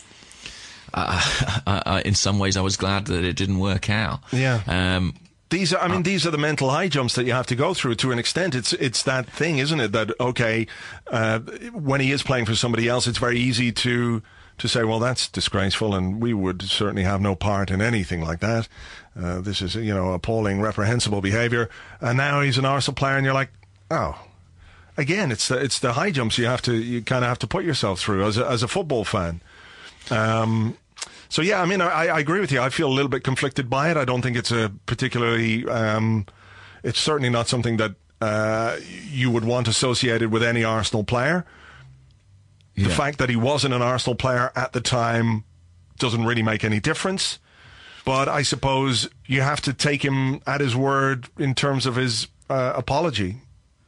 uh, I, I, in some ways I was glad that it didn't work out. Yeah. Um, These are, I mean, uh, these are the mental high jumps that you have to go through to an extent. It's it's that thing, isn't it? That, okay, uh, when he is playing for somebody else, it's very easy to to say, well, that's disgraceful, and we would certainly have no part in anything like that. Uh, this is, you know, appalling, reprehensible behaviour. And now he's an Arsenal player, and you're like, oh. Again, it's the, it's the high jumps you have to, you kind of have to put yourself through as a, as a football fan. Um, so, yeah, I mean, I, I agree with you. I feel a little bit conflicted by it. I don't think it's a particularly, um, it's certainly not something that uh, you would want associated with any Arsenal player. Yeah. The fact that he wasn't an Arsenal player at the time doesn't really make any difference. But I suppose you have to take him at his word in terms of his uh, apology.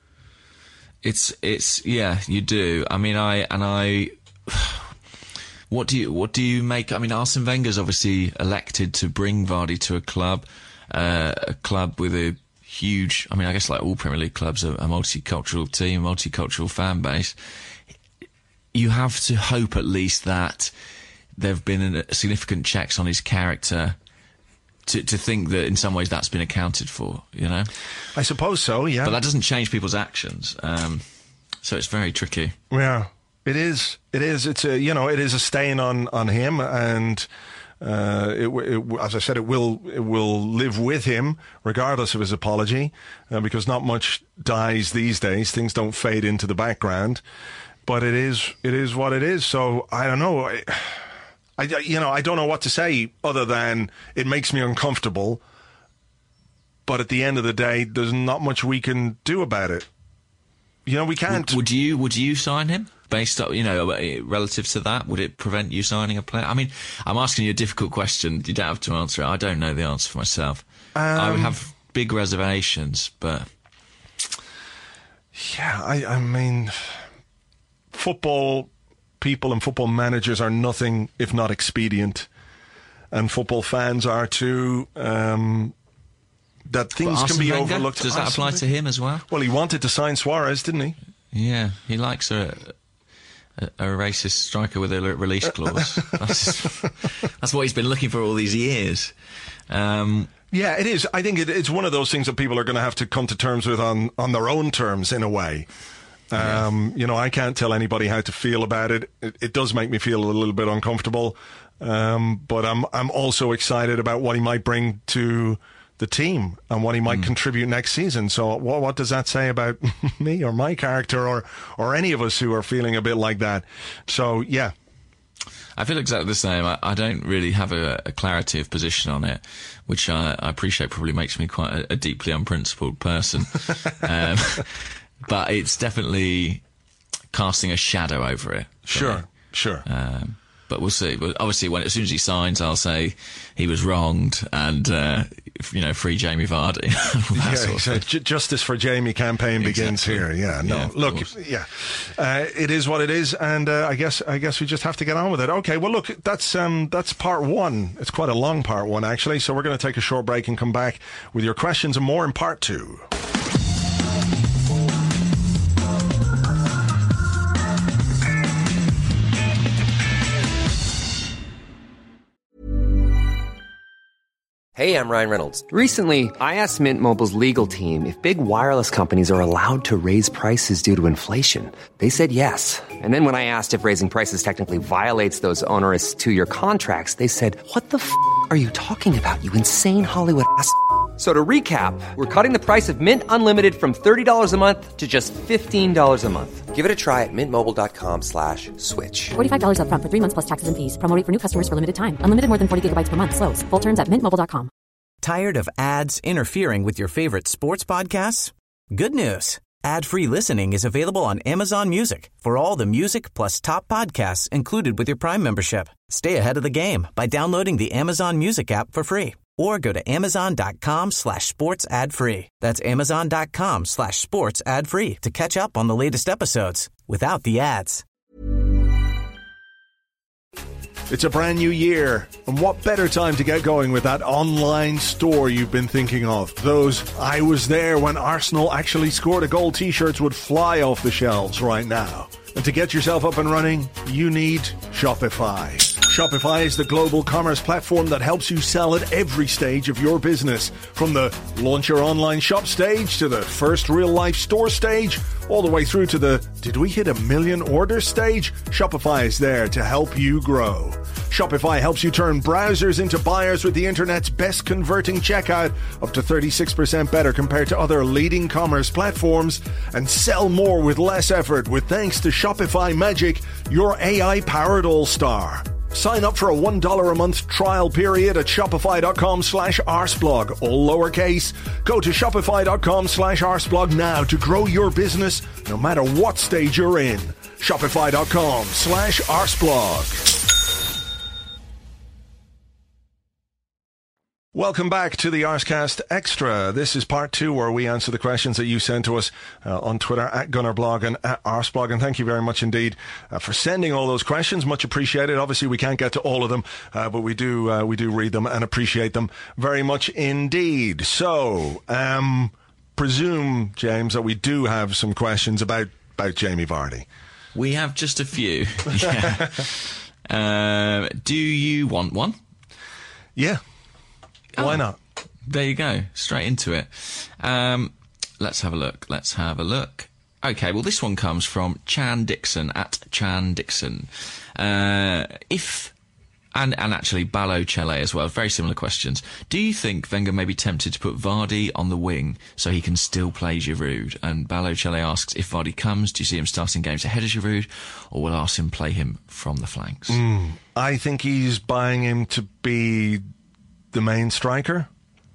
It's, it's, yeah, you do. I mean, I, and I, what do you, what do you make? I mean, Arsene Wenger's obviously elected to bring Vardy to a club, uh, a club with a huge, I mean, I guess like all Premier League clubs, a, a multicultural team, a multicultural fan base. You have to hope at least that there have been a, significant checks on his character to, to think that in some ways that's been accounted for, you know? I suppose so, yeah. But that doesn't change people's actions. Um, so it's very tricky. Yeah, it is. It is. It's a, you know, it is a stain on, on him, and uh, it, it, as I said, it will it will live with him regardless of his apology, uh, because not much dies these days. Things don't fade into the background. But it is it is what it is. So I don't know. I, I you know I don't know what to say other than it makes me uncomfortable. But at the end of the day, there's not much we can do about it. You know, we can't. Would, would you would you sign him based on, you know, relative to that? Would it prevent you signing a player? I mean, I'm asking you a difficult question. You don't have to answer it. I don't know the answer for myself. Um, I would have big reservations, but yeah, I I mean. Football people and football managers are nothing if not expedient, and football fans are too. Um, that things can be Wenger, overlooked. Does that apply to him as well? Well, he wanted to sign Suarez, didn't he? Yeah, he likes a a, a racist striker with a release clause. that's, that's what he's been looking for all these years. Um, yeah, it is. I think it, it's one of those things that people are going to have to come to terms with on on their own terms in a way. Um, you know, I can't tell anybody how to feel about it. It, it does make me feel a little bit uncomfortable, um, but I'm I'm also excited about what he might bring to the team and what he might mm. contribute next season. So, what what does that say about me or my character or or any of us who are feeling a bit like that? So, yeah. I feel exactly the same. I, I don't really have a, a clarity of position on it, which I, I appreciate probably makes me quite a, a deeply unprincipled person. um, But it's definitely casting a shadow over it. Sure, me. sure. Um, but we'll see. But obviously, when as soon as he signs, I'll say he was wronged, and uh, you know, free Jamie Vardy. yeah, sort of so J- justice for Jamie campaign begins exactly. here. Yeah, no, yeah, look, yeah, uh, it is what it is, and uh, I guess I guess we just have to get on with it. Okay, well, look, that's um, that's part one. It's quite a long part one, actually. So we're going to take a short break and come back with your questions and more in part two. Hey, I'm Ryan Reynolds. Recently, I asked Mint Mobile's legal team if big wireless companies are allowed to raise prices due to inflation. They said yes. And then when I asked if raising prices technically violates those onerous two-year contracts, they said, what the f*** are you talking about, you insane Hollywood ass f- So to recap, we're cutting the price of Mint Unlimited from thirty dollars a month to just fifteen dollars a month. Give it a try at mintmobile.com slash switch. forty-five dollars up front for three months plus taxes and fees. Promo rate for new customers for limited time. Unlimited more than forty gigabytes per month. Slows full terms at mint mobile dot com. Tired of ads interfering with your favorite sports podcasts? Good news. Ad-free listening is available on Amazon Music for all the music plus top podcasts included with your Prime membership. Stay ahead of the game by downloading the Amazon Music app for free or go to amazon.com slash sports ad free. That's amazon.com slash sports ad free to catch up on the latest episodes without the ads. It's a brand new year, and what better time to get going with that online store you've been thinking of? Those "I was there when Arsenal actually scored a goal" t-shirts would fly off the shelves right now. And to get yourself up and running, you need Shopify. Shopify is the global commerce platform that helps you sell at every stage of your business. From the launch your online shop stage to the first real-life store stage, all the way through to the did we hit a million orders stage? Shopify is there to help you grow. Shopify helps you turn browsers into buyers with the internet's best converting checkout, up to thirty-six percent better compared to other leading commerce platforms, and sell more with less effort with thanks to Shopify Magic, your A I-powered all-star. Sign up for a one dollar a month trial period at shopify.com slash arseblog, all lowercase. Go to shopify.com slash arseblog now to grow your business no matter what stage you're in. Shopify.com slash arseblog. Welcome back to the Arsecast Extra. This is part two where we answer the questions that you send to us uh, on Twitter at Gunnerblog and at Arseblog. And thank you very much indeed uh, for sending all those questions. Much appreciated. Obviously, we can't get to all of them, uh, but we do uh, we do read them and appreciate them very much indeed. So, um, presume, James, that we do have some questions about, about Jamie Vardy. We have just a few. yeah. uh, do you want one? Yeah. Why Oh, not? There you go. Straight into it. Um, let's have a look. Let's have a look. Okay, well, this one comes from Chan Dixon, at Chan Dixon. Uh, if, and, and actually Balotelli as well, very similar questions. Do you think Wenger may be tempted to put Vardy on the wing so he can still play Giroud? And Balotelli asks, if Vardy comes, do you see him starting games ahead of Giroud, or will Arsene play him from the flanks? Mm, I think he's buying him to be the main striker.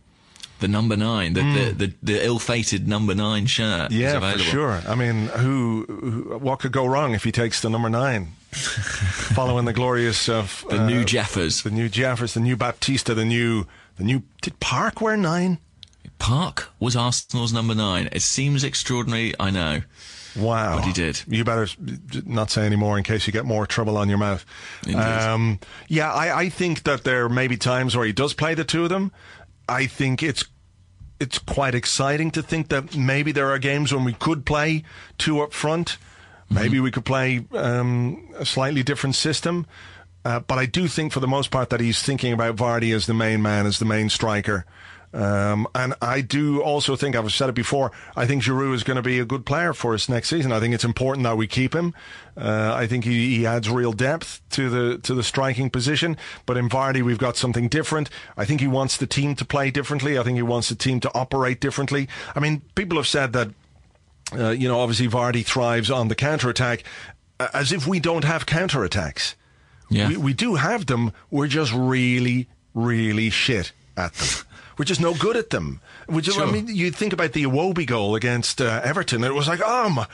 The number nine, the, mm. the, the, the ill-fated number nine shirt. Yeah, is available. For sure. I mean, who, who, what could go wrong if he takes the number nine? Following the glorious of the uh, new Jeffers, the new Jeffers, the new Baptista, the new, the new. Did Park wear nine? Park was Arsenal's number nine. It seems extraordinary, I know. Wow. But he did. You better not say any more in case you get more trouble on your mouth. Um, yeah, I, I think that there may be times where he does play the two of them. I think it's it's quite exciting to think that maybe there are games when we could play two up front. Maybe mm-hmm. we could play um, a slightly different system. Uh, but I do think for the most part that he's thinking about Vardy as the main man, as the main striker. Um, and I do also think, I've said it before, I think Giroud is going to be a good player for us next season. I think it's important that we keep him. Uh, I think he, he adds real depth to the to the striking position. But in Vardy, we've got something different. I think he wants the team to play differently. I think he wants the team to operate differently. I mean, people have said that, uh, you know, obviously Vardy thrives on the counter-attack, uh, as if we don't have counter-attacks. Yeah. We, we do have them. We're just really, really shit at them. We're just no good at them. Which, sure. I mean, you think about the Iwobi goal against uh, Everton. It was like, oh, my,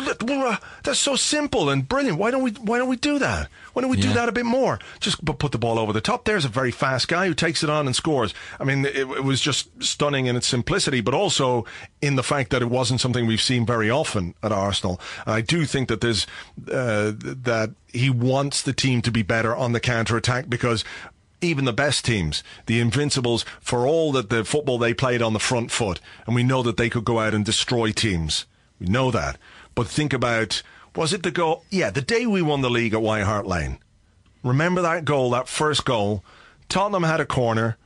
that's so simple and brilliant. Why don't we? Why don't we do that? Why don't we yeah. do that a bit more? Just put the ball over the top. There's a very fast guy who takes it on and scores. I mean, it, it was just stunning in its simplicity, but also in the fact that it wasn't something we've seen very often at Arsenal. I do think that there's uh, that he wants the team to be better on the counter attack, because even the best teams, the Invincibles, for all that the football they played on the front foot, and we know that they could go out and destroy teams. We know that. But think about, was it the goal? Yeah, the day we won the league at White Hart Lane. Remember that goal, that first goal? Tottenham had a corner.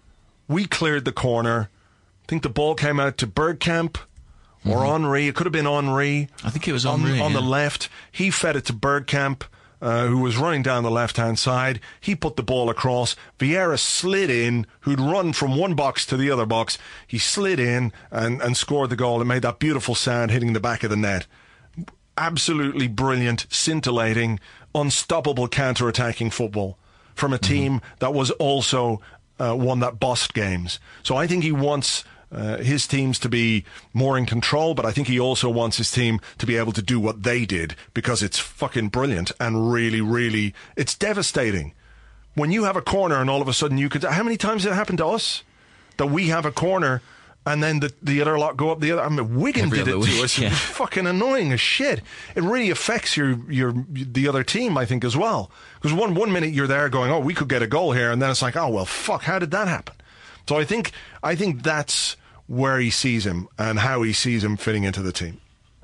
We cleared the corner. I think the ball came out to Bergkamp or mm-hmm. Henry. It could have been Henry. I think it was Henry. On, on yeah. the left. He fed it to Bergkamp. Uh, who was running down the left-hand side. He put the ball across. Vieira slid in, who'd run from one box to the other box. He slid in and, and scored the goal and made that beautiful sound hitting the back of the net. Absolutely brilliant, scintillating, unstoppable counter-attacking football from a team mm-hmm. that was also uh, one that bossed games. So I think he wants Uh, his teams to be more in control, but I think he also wants his team to be able to do what they did, because it's fucking brilliant and really, really, it's devastating. when you have a corner and all of a sudden you could... How many times did it happen to us? That we have a corner and then the, the other lot go up the other... I mean, Wigan Every did it to week, us. yeah. It was fucking annoying as shit. It really affects your your the other team, I think, as well. Because one, one minute you're there going, oh, we could get a goal here, and then it's like, oh, well, fuck, how did that happen? So I think I think that's where he sees him and how he sees him fitting into the team.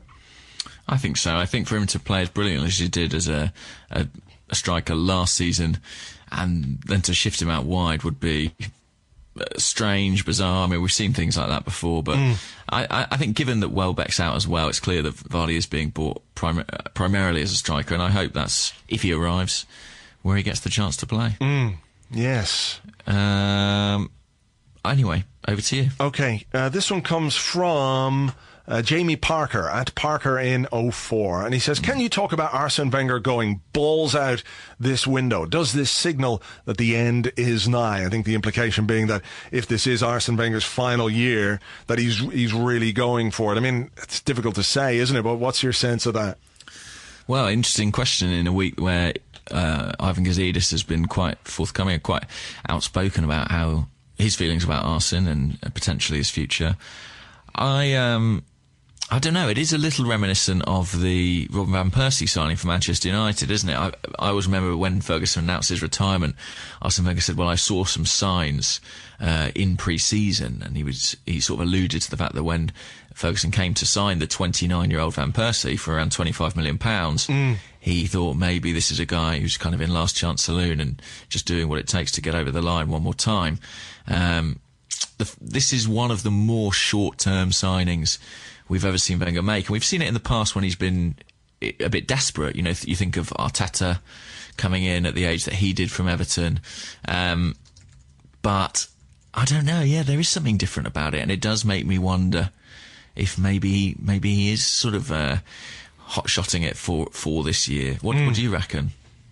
I think so. I think for him to play as brilliantly as he did as a, a, a striker last season, and then to shift him out wide would be strange, bizarre. I mean, we've seen things like that before, but mm. I, I think given that Welbeck's out as well, it's clear that Vardy is being bought prim- primarily as a striker, and I hope that's, if he arrives, where he gets the chance to play. Mm. Yes. Um. Anyway, over to you. Okay, uh, this one comes from uh, Jamie Parker at Parker in oh four, and he says, can you talk about Arsene Wenger going balls out this window? Does this signal that the end is nigh? I think the implication being that if this is Arsene Wenger's final year, that he's he's really going for it. I mean, it's difficult to say, isn't it? But what's your sense of that? Well, interesting question in a week where uh, Ivan Gazidis has been quite forthcoming and quite outspoken about how his feelings about Arsene and potentially his future. I um, I don't know. It is a little reminiscent of the Robin van Persie signing for Manchester United, isn't it? I, I always remember when Ferguson announced his retirement, Arsene Wenger said, well, I saw some signs uh, in pre-season, and he was he sort of alluded to the fact that when Ferguson came to sign the twenty-nine-year-old Van Persie for around twenty-five million pounds, mm. he thought maybe this is a guy who's kind of in last chance saloon and just doing what it takes to get over the line one more time. Um, the, this is one of the more short-term signings we've ever seen Wenger make, and we've seen it in the past when he's been a bit desperate. You know, you think of Arteta coming in at the age that he did from Everton, um, but I don't know. Yeah, there is something different about it, and it does make me wonder if maybe maybe he is sort of uh, hot-shotting it for for this year. What, mm. what do you reckon?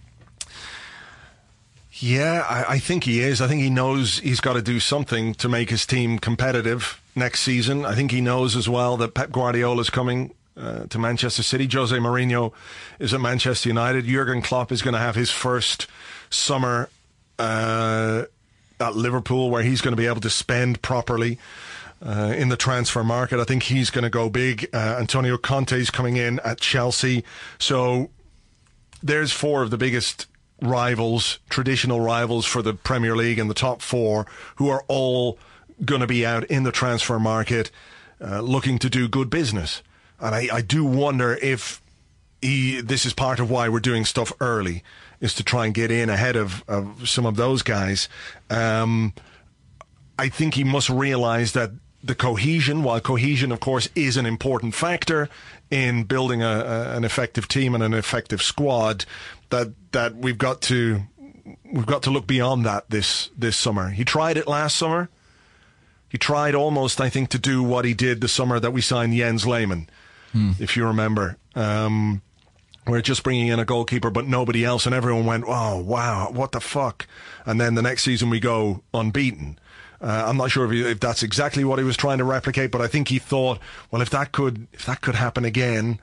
Yeah, I, I think he is. I think he knows he's got to do something to make his team competitive next season. I think he knows as well that Pep Guardiola's coming uh, to Manchester City. Jose Mourinho is at Manchester United. Jurgen Klopp is going to have his first summer uh, at Liverpool, where he's going to be able to spend properly uh, in the transfer market. I think he's going to go big. Uh, Antonio Conte's coming in at Chelsea. So there's four of the biggest rivals, traditional rivals for the Premier League and the top four, who are all going to be out in the transfer market uh, looking to do good business. And I, I do wonder if he, this is part of why we're doing stuff early, is to try and get in ahead of, of some of those guys. Um, I think he must realise that the cohesion, while cohesion, of course, is an important factor in building a, a, an effective team and an effective squad, that that we've got to we've got to look beyond that this this summer. He tried it last summer. He tried almost, I think, to do what he did the summer that we signed Jens Lehmann, hmm. if you remember. Um, we're just bringing in a goalkeeper, but nobody else, and everyone went, "Oh, wow, what the fuck?" And then the next season we go unbeaten. Uh, I'm not sure if, he, if that's exactly what he was trying to replicate, but I think he thought, well, if that could if that could happen again,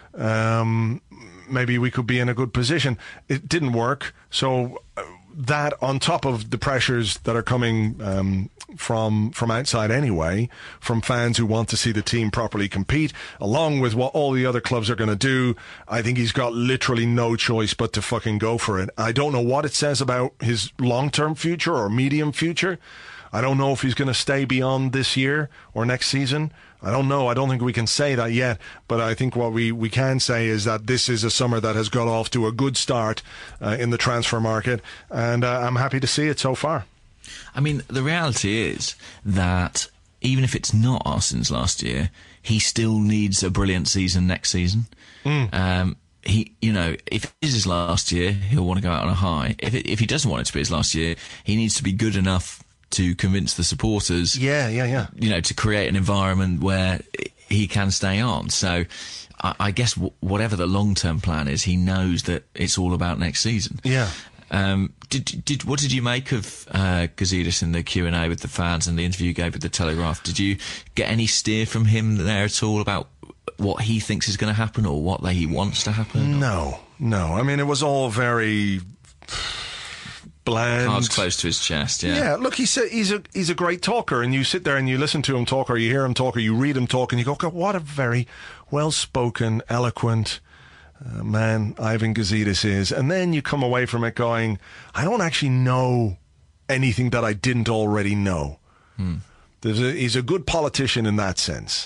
um, maybe we could be in a good position. It didn't work. So uh, that, on top of the pressures that are coming um, from from outside anyway, from fans who want to see the team properly compete, along with what all the other clubs are going to do, I think he's got literally no choice but to fucking go for it. I don't know what it says about his long-term future or medium future. I don't know if he's going to stay beyond this year or next season. I don't know. I don't think we can say that yet. But I think what we, we can say is that this is a summer that has got off to a good start uh, in the transfer market. And uh, I'm happy to see it so far. I mean, the reality is that even if it's not Arsene's last year, he still needs a brilliant season next season. Mm. Um, he, you know, if it is his last year, he'll want to go out on a high. If it, if he doesn't want it to be his last year, he needs to be good enough to convince the supporters, yeah, yeah, yeah, you know, to create an environment where he can stay on. So I, I guess w- whatever the long-term plan is, he knows that it's all about next season. Yeah. Um, did did what did you make of uh, Gazidis in the Q and A with the fans and the interview you gave with the Telegraph? Did you get any steer from him there at all about what he thinks is going to happen or what he wants to happen? No, no. I mean, it was all very bland. Cards close to his chest, yeah. Yeah, look, he's a, he's a he's a great talker, and you sit there and you listen to him talk, or you hear him talk, or you read him talk, and you go, God, what a very well-spoken, eloquent uh, man Ivan Gazidis is. And then you come away from it going, I don't actually know anything that I didn't already know. Hmm. There's a, he's a good politician in that sense.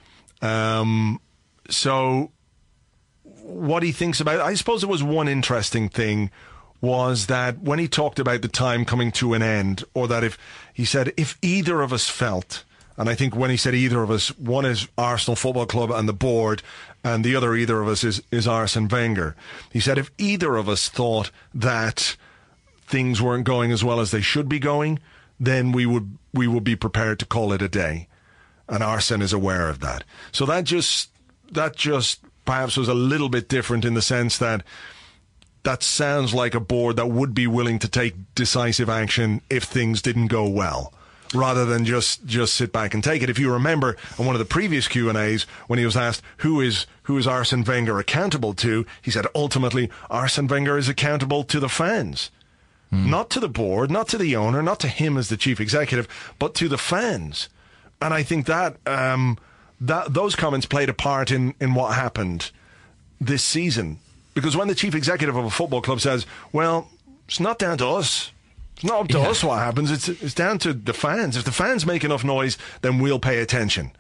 Um, so what he thinks about, I suppose there was one interesting thing, was that when he talked about the time coming to an end, or that if, he said, if either of us felt, and I think when he said either of us, one is Arsenal Football Club and the board, and the other either of us is, is Arsene Wenger. He said if either of us thought that things weren't going as well as they should be going, then we would we would be prepared to call it a day. And Arsene is aware of that. So that just that just perhaps was a little bit different in the sense that that sounds like a board that would be willing to take decisive action if things didn't go well, rather than just, just sit back and take it. If you remember on one of the previous Q and A's, when he was asked who is who is Arsene Wenger accountable to, he said ultimately Arsene Wenger is accountable to the fans. Mm. Not to the board, not to the owner, not to him as the chief executive, but to the fans. And I think that um, that those comments played a part in, in what happened this season. Because when the chief executive of a football club says, well, it's not down to us. It's not up to yeah. us what happens. It's it's down to the fans. If the fans make enough noise, then we'll pay attention.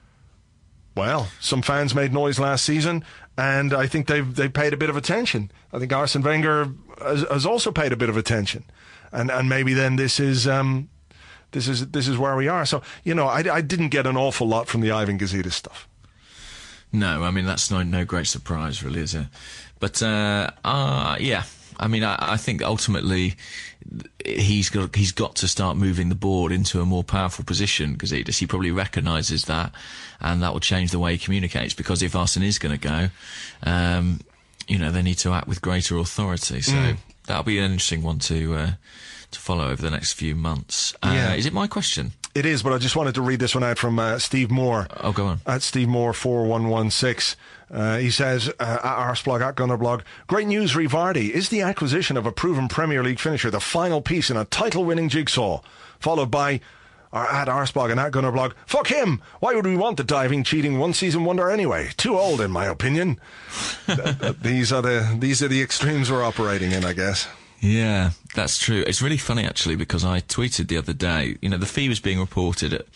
Well, some fans made noise last season, and I think they've they paid a bit of attention. I think Arsene Wenger has, has also paid a bit of attention, and and maybe then this is um this is this is where we are. So you know, I, I didn't get an awful lot from the Ivan Gazidis stuff. No, I mean that's no no great surprise, really, is it? But uh, uh yeah. I mean, I, I think ultimately he's got he's got to start moving the board into a more powerful position, because he, he probably recognises that, and that will change the way he communicates. Because if Arsene is going to go, um, you know, they need to act with greater authority. So mm. that'll be an interesting one to uh, to follow over the next few months. Uh, yeah. Is it my question? It is, but I just wanted to read this one out from uh, Steve Moore. Oh, go on. At Steve Moore four one one six. Uh, he says, uh, at Arsblog, at Gunnerblog, great news re Vardy. Is the acquisition of a proven Premier League finisher the final piece in a title-winning jigsaw? Followed by, uh, at Arsblog and at Gunnerblog, fuck him! Why would we want the diving, cheating, one-season wonder anyway? Too old, in my opinion. th- th- these are the these are the extremes we're operating in, I guess. Yeah, that's true. It's really funny, actually, because I tweeted the other day, you know, the fee was being reported at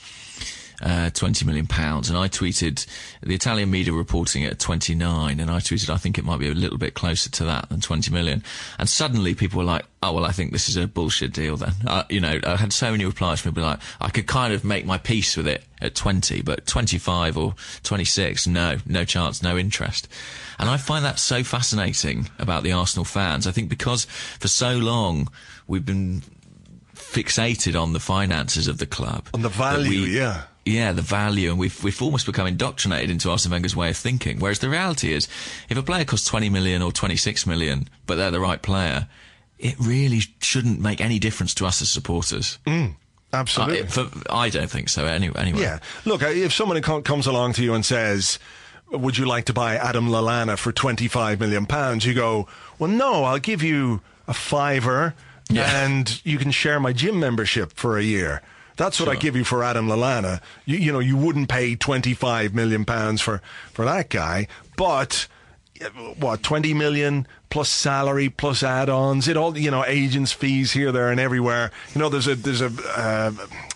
uh, twenty million pounds, and I tweeted, the Italian media reporting it at twenty-nine, and I tweeted, I think it might be a little bit closer to that than twenty million. And suddenly people were like, oh, well, I think this is a bullshit deal then. Uh, you know, I had so many replies from people like, I could kind of make my peace with it at twenty, but twenty-five or twenty-six, no, no chance, no interest. And I find that so fascinating about the Arsenal fans. I think because for so long we've been fixated on the finances of the club. On the value, we, yeah. Yeah, the value, and we've we've almost become indoctrinated into Arsene Wenger's way of thinking. Whereas the reality is, if a player costs twenty million or twenty-six million, but they're the right player, it really shouldn't make any difference to us as supporters. Mm. Absolutely. Uh, for, I don't think so, anyway. anyway. Yeah. Look, if someone comes along to you and says, would you like to buy Adam Lallana for twenty-five million pounds? You go, well, no, I'll give you a fiver yeah. and you can share my gym membership for a year. That's what sure. I give you for Adam Lallana. You, you know, you wouldn't pay twenty-five million pounds for, for that guy, but what, twenty million plus salary plus add-ons, it all, you know, agents' fees here, there, and everywhere. You know, there's a there's a uh,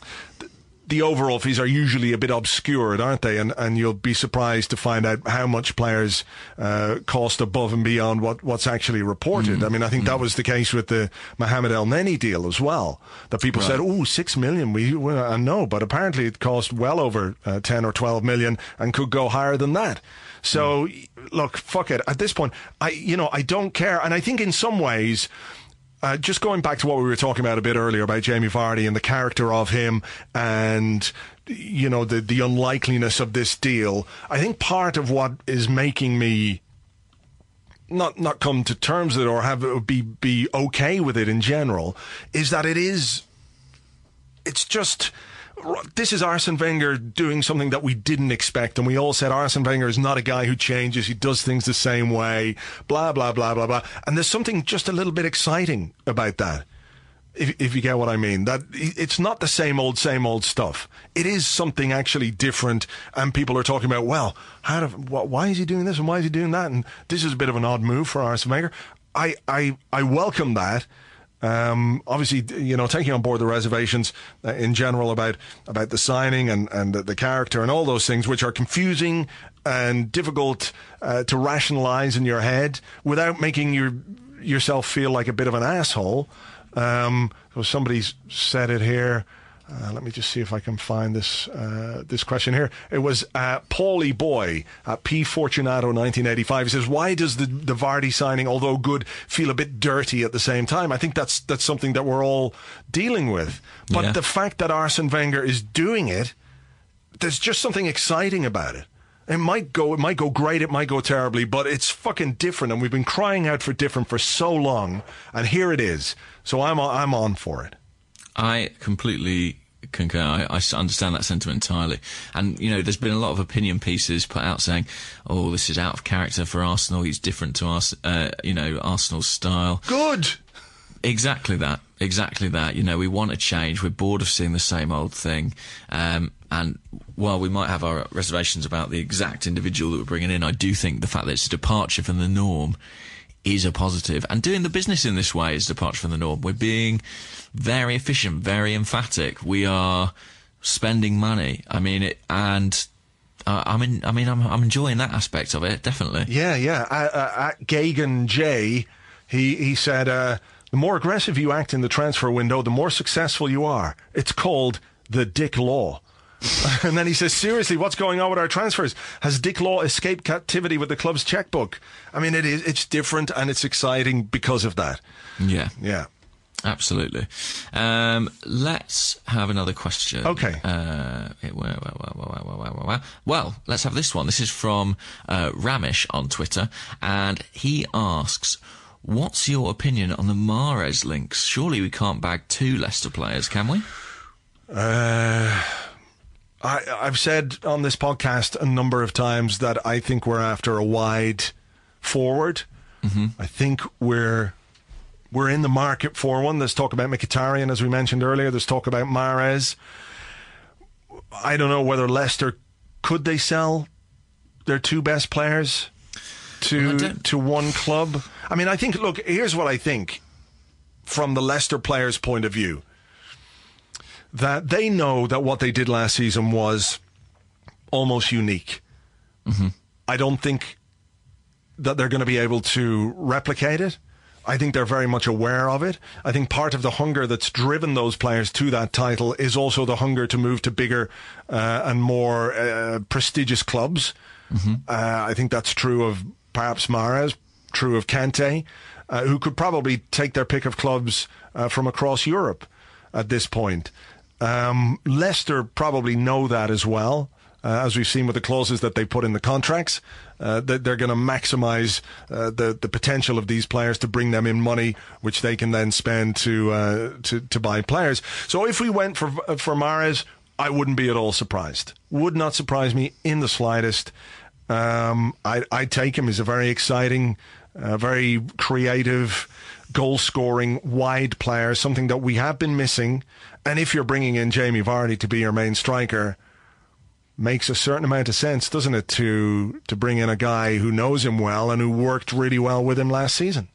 the overall fees are usually a bit obscured, aren't they? And and you'll be surprised to find out how much players uh, cost above and beyond what, what's actually reported. Mm. I mean, I think mm. that was the case with the Mohamed El Neni deal as well. That people right. said, "Oh, six million." We well, I know, but apparently it cost well over uh, ten or twelve million, and could go higher than that. So, mm. look, fuck it. At this point, I you know I don't care, and I think in some ways. Uh, just going back to what we were talking about a bit earlier about Jamie Vardy and the character of him and, you know, the, the unlikeliness of this deal, I think part of what is making me not not come to terms with it or have be be okay with it in general is that it is, it's just... This is Arsene Wenger doing something that we didn't expect, and we all said Arsene Wenger is not a guy who changes, he does things the same way, blah, blah, blah, blah, blah. And there's something just a little bit exciting about that. If, if you get what I mean, that it's not the same old, same old stuff. It is something actually different, and people are talking about, well, how do, wh- why is he doing this and why is he doing that? And this is a bit of an odd move for Arsene Wenger. I, I, I welcome that. Um, obviously, you know, taking on board the reservations uh, in general about about the signing and, and the, the character and all those things, which are confusing and difficult uh, to rationalise in your head without making your yourself feel like a bit of an asshole. Um, so somebody's said it here. Uh, let me just see if I can find this uh, this question here. It was uh, Paulie Boy at P Fortunato nineteen eighty-five. He says, "Why does the, the Vardy signing, although good, feel a bit dirty at the same time?" I think that's that's something that we're all dealing with. But yeah. the fact that Arsene Wenger is doing it, there's just something exciting about it. It might go, it might go great, it might go terribly, but it's fucking different, and we've been crying out for different for so long, and here it is. So I'm I'm on for it. I completely concur. I, I understand that sentiment entirely. And, you know, there's been a lot of opinion pieces put out saying, oh, this is out of character for Arsenal. He's different to us, uh, you know, Arsenal's style. Good. Exactly that. Exactly that. You know, we want a change. We're bored of seeing the same old thing. Um, and while we might have our reservations about the exact individual that we're bringing in, I do think the fact that it's a departure from the norm is a positive. And doing the business in this way is a departure from the norm. We're being very efficient, very emphatic. We are spending money. I mean, it, and uh, I mean, I mean, I'm, I'm enjoying that aspect of it, definitely. Yeah, yeah. Uh, uh, at Gagan J, he he said, uh, the more aggressive you act in the transfer window, the more successful you are. It's called the Dick Law. And then he says, seriously, what's going on with our transfers? Has Dick Law escaped captivity with the club's checkbook? I mean, it is, it's different and it's exciting because of that. Yeah. Yeah. Absolutely. Um, let's have another question. Okay. Uh, it, well, well, well, well, well, well, well, let's have this one. This is from uh, Ramish on Twitter, and he asks, what's your opinion on the Mahrez links? Surely we can't bag two Leicester players, can we? Uh... I, I've said on this podcast a number of times that I think we're after a wide forward. Mm-hmm. I think we're we're in the market for one. There's talk about Mkhitaryan, as we mentioned earlier. There's talk about Mahrez. I don't know whether Leicester, could they sell their two best players to well, to one club? I mean, I think, look, here's what I think from the Leicester players' point of view. That they know that what they did last season was almost unique. Mm-hmm. I don't think that they're going to be able to replicate it. I think they're very much aware of it. I think part of the hunger that's driven those players to that title is also the hunger to move to bigger uh, and more uh, prestigious clubs. Mm-hmm. Uh, I think that's true of perhaps Mahrez, true of Kante, uh, who could probably take their pick of clubs uh, from across Europe at this point. Um, Leicester probably know that as well, uh, as we've seen with the clauses that they put in the contracts, uh, that they're going to maximise uh, the the potential of these players to bring them in money, which they can then spend to uh, to to buy players. So if we went for for Mahrez, I wouldn't be at all surprised. Would not surprise me in the slightest. Um, I I take him as a very exciting, uh, very creative, goal-scoring, wide player, something that we have been missing. And if you're bringing in Jamie Vardy to be your main striker, makes a certain amount of sense, doesn't it, to to bring in a guy who knows him well and who worked really well with him last season.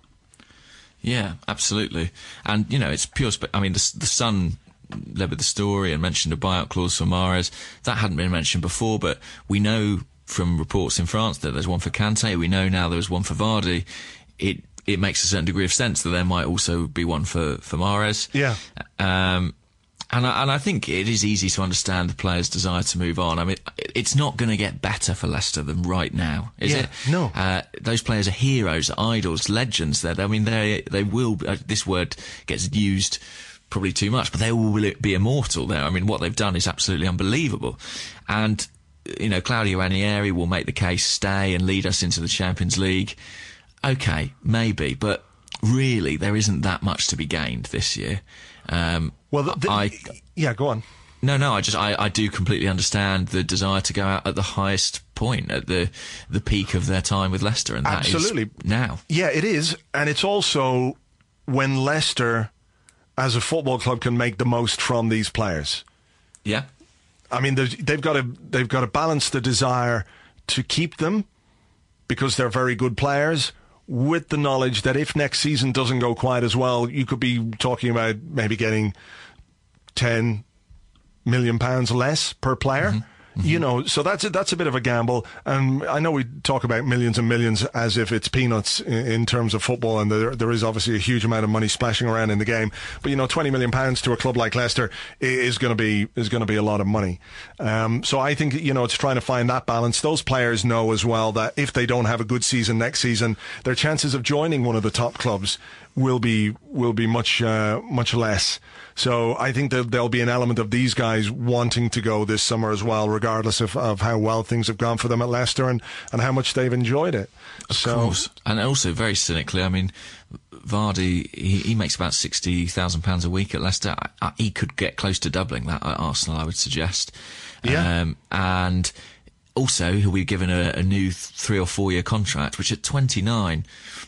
Yeah, absolutely. And, you know, it's pure... Spe- I mean, the, the Sun led with the story and mentioned a buyout clause for Mahrez. That hadn't been mentioned before, but we know from reports in France that there's one for Kante. We know now there's one for Vardy. It it makes a certain degree of sense that there might also be one for, for Mahrez. Yeah. Um... And I, and I think it is easy to understand the players' desire to move on. I mean, it's not going to get better for Leicester than right now, is yeah, it? No. Uh, those players are heroes, idols, legends. They're, I mean, they they will. Uh, this word gets used probably too much, but they will be immortal there. I mean, what they've done is absolutely unbelievable. And you know, Claudio Ranieri will make the case stay and lead us into the Champions League. Okay, maybe, but really, there isn't that much to be gained this year. Um, well, the, the, I, yeah, go on. No, no, I just, I, I do completely understand the desire to go out at the highest point, at the the peak of their time with Leicester, and that Absolutely. is now. Yeah, it is, and it's also when Leicester as a football club, can make the most from these players. Yeah. I mean, they've got to they've got to balance the desire to keep them because they're very good players, with the knowledge that if next season doesn't go quite as well, you could be talking about maybe getting ten million pounds less per player. Mm-hmm. Mm-hmm. You know, so that's a, that's a bit of a gamble. And I know we talk about millions and millions as if it's peanuts in, in terms of football, and there, there is obviously a huge amount of money splashing around in the game. But you know, twenty million pounds to a club like Leicester is going to be is going to be a lot of money. Um, so I think, you know, it's trying to find that balance. Those players know as well that if they don't have a good season next season, their chances of joining one of the top clubs will be will be much uh, much less. So I think that there'll be an element of these guys wanting to go this summer as well, regardless of, of how well things have gone for them at Leicester and, and how much they've enjoyed it. Of so, course. And also, very cynically, I mean, Vardy, he, he makes about sixty thousand pounds a week at Leicester. I, I, he could get close to doubling that at Arsenal, I would suggest. Yeah. Um, and also, he'll be given a, a new three or four year contract, which at twenty-nine...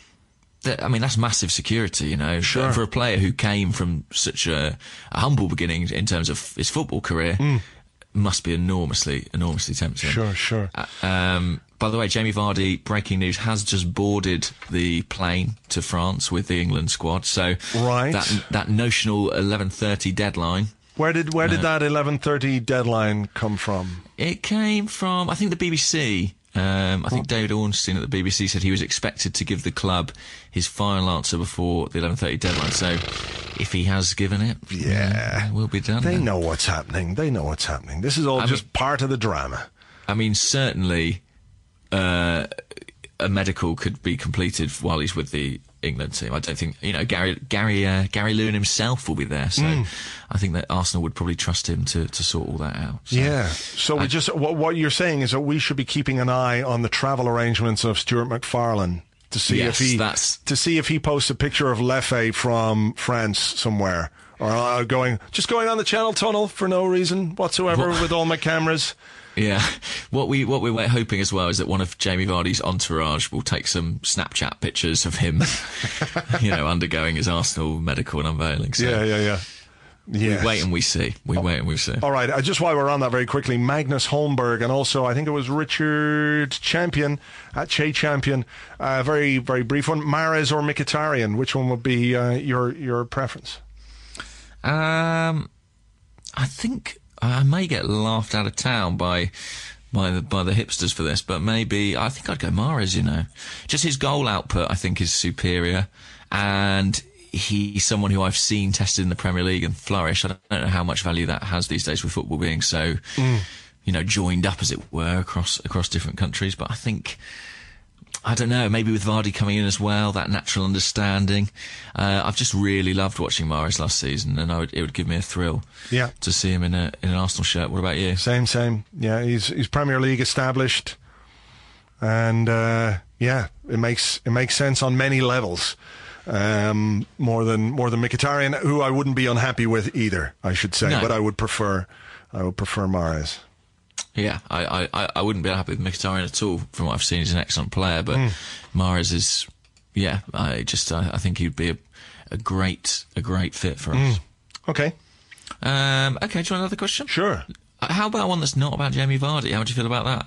I mean, that's massive security, you know, sure. for a player who came from such a, a humble beginning in terms of his football career. Mm. Must be enormously, enormously tempting. Sure, sure. Uh, um, by the way, Jamie Vardy, breaking news, has just boarded the plane to France with the England squad. So right. that that notional eleven thirty deadline. Where did where did uh, that eleven thirty deadline come from? It came from, I think, the B B C. Um, I think David Ornstein at the B B C said he was expected to give the club his final answer before the eleven thirty deadline. So if he has given it, yeah, uh, we'll be done. They then. know what's happening. They know what's happening. This is all I just mean, part of the drama. I mean, certainly uh, a medical could be completed while he's with the England team. I don't think, you know, Gary Gary uh, Gary Lewin himself will be there, so mm. I think that Arsenal would probably trust him to, to sort all that out. So. Yeah. So we just what, what you're saying is that we should be keeping an eye on the travel arrangements of Stuart McFarlane to see yes, if he that's... to see if he posts a picture of Leffe from France somewhere, or uh, going just going on the Channel Tunnel for no reason whatsoever what? with all my cameras. Yeah, what we what we're hoping as well is that one of Jamie Vardy's entourage will take some Snapchat pictures of him, you know, undergoing his Arsenal medical and unveiling. So yeah, yeah, yeah. Yes. We wait and we see. We wait and we see. All right, uh, just while we're on that very quickly, Magnus Holmberg and also I think it was Richard Champion at Che Champion. Uh, very very brief one. Mahrez or Mkhitaryan? Which one would be uh, your your preference? Um, I think. I may get laughed out of town by by the by the hipsters for this, but maybe I think I'd go Mahrez. You know, just his goal output I think is superior, and he's someone who I've seen tested in the Premier League and flourish. I don't know how much value that has these days with football being so, mm. you know, joined up as it were across across different countries. But I think. I don't know, maybe with Vardy coming in as well, that natural understanding. Uh, I've just really loved watching Mahrez last season, and I would, it would give me a thrill yeah. to see him in a in an Arsenal shirt. What about you? Same, same. Yeah, he's he's Premier League established, and uh, yeah, it makes it makes sense on many levels. Um, more than more than Mkhitaryan, who I wouldn't be unhappy with either, I should say, no. but I would prefer I would prefer Mahrez. Yeah, I, I, I wouldn't be happy with Mkhitaryan at all from what I've seen. He's an excellent player, but mm. Mahrez is, yeah, I just I, I think he'd be a, a great a great fit for us. Mm. Okay. Um, okay, do you want another question? Sure. How about one that's not about Jamie Vardy? How do you feel about that?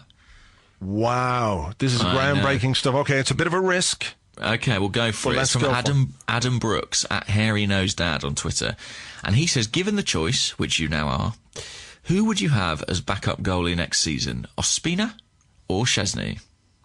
Wow, this is I groundbreaking know. stuff. Okay, it's a bit of a risk. Okay, we'll go for well, it. It's from go Adam Adam Brooks at Hairy Nose Dad on Twitter, and he says, given the choice, which you now are, who would you have as backup goalie next season, Ospina or Szczesny?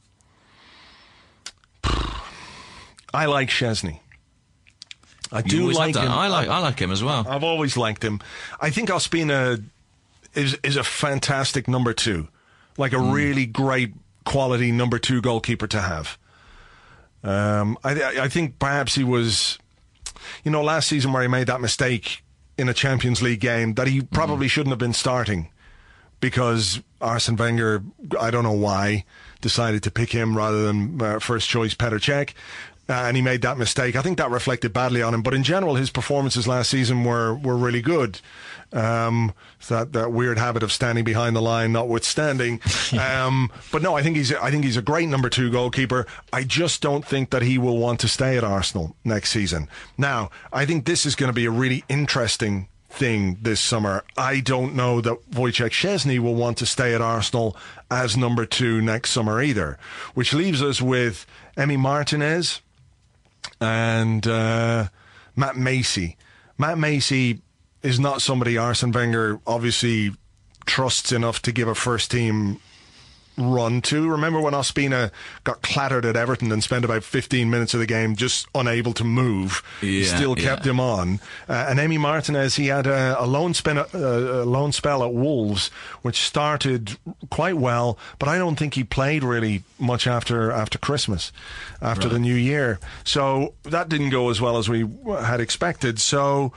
I like Szczesny. I you do like him. I like I like him as well. I've always liked him. I think Ospina is is a fantastic number two, like a mm. really great quality number two goalkeeper to have. Um, I I think perhaps he was, you know, last season where he made that mistake in a Champions League game that he probably mm. shouldn't have been starting because Arsene Wenger, I don't know why, decided to pick him rather than uh, first choice Petr Cech. uh, and he made that mistake. I think that reflected badly on him. But in general, his performances last season were, were really good. Um, that that weird habit of standing behind the line, notwithstanding. um, but no, I think he's I think he's a great number two goalkeeper. I just don't think that he will want to stay at Arsenal next season. Now, I think this is going to be a really interesting thing this summer. I don't know that Wojciech Szczesny will want to stay at Arsenal as number two next summer either, which leaves us with Emi Martinez and uh, Matt Macey. Matt Macey is not somebody Arsene Wenger obviously trusts enough to give a first team run to. Remember when Ospina got clattered at Everton and spent about fifteen minutes of the game just unable to move? Yeah, Still kept yeah. him on. Uh, and Emi Martinez, he had a, a, loan spin, uh, a loan spell at Wolves, which started quite well, but I don't think he played really much after after Christmas, after right. the New Year. So that didn't go as well as we had expected. So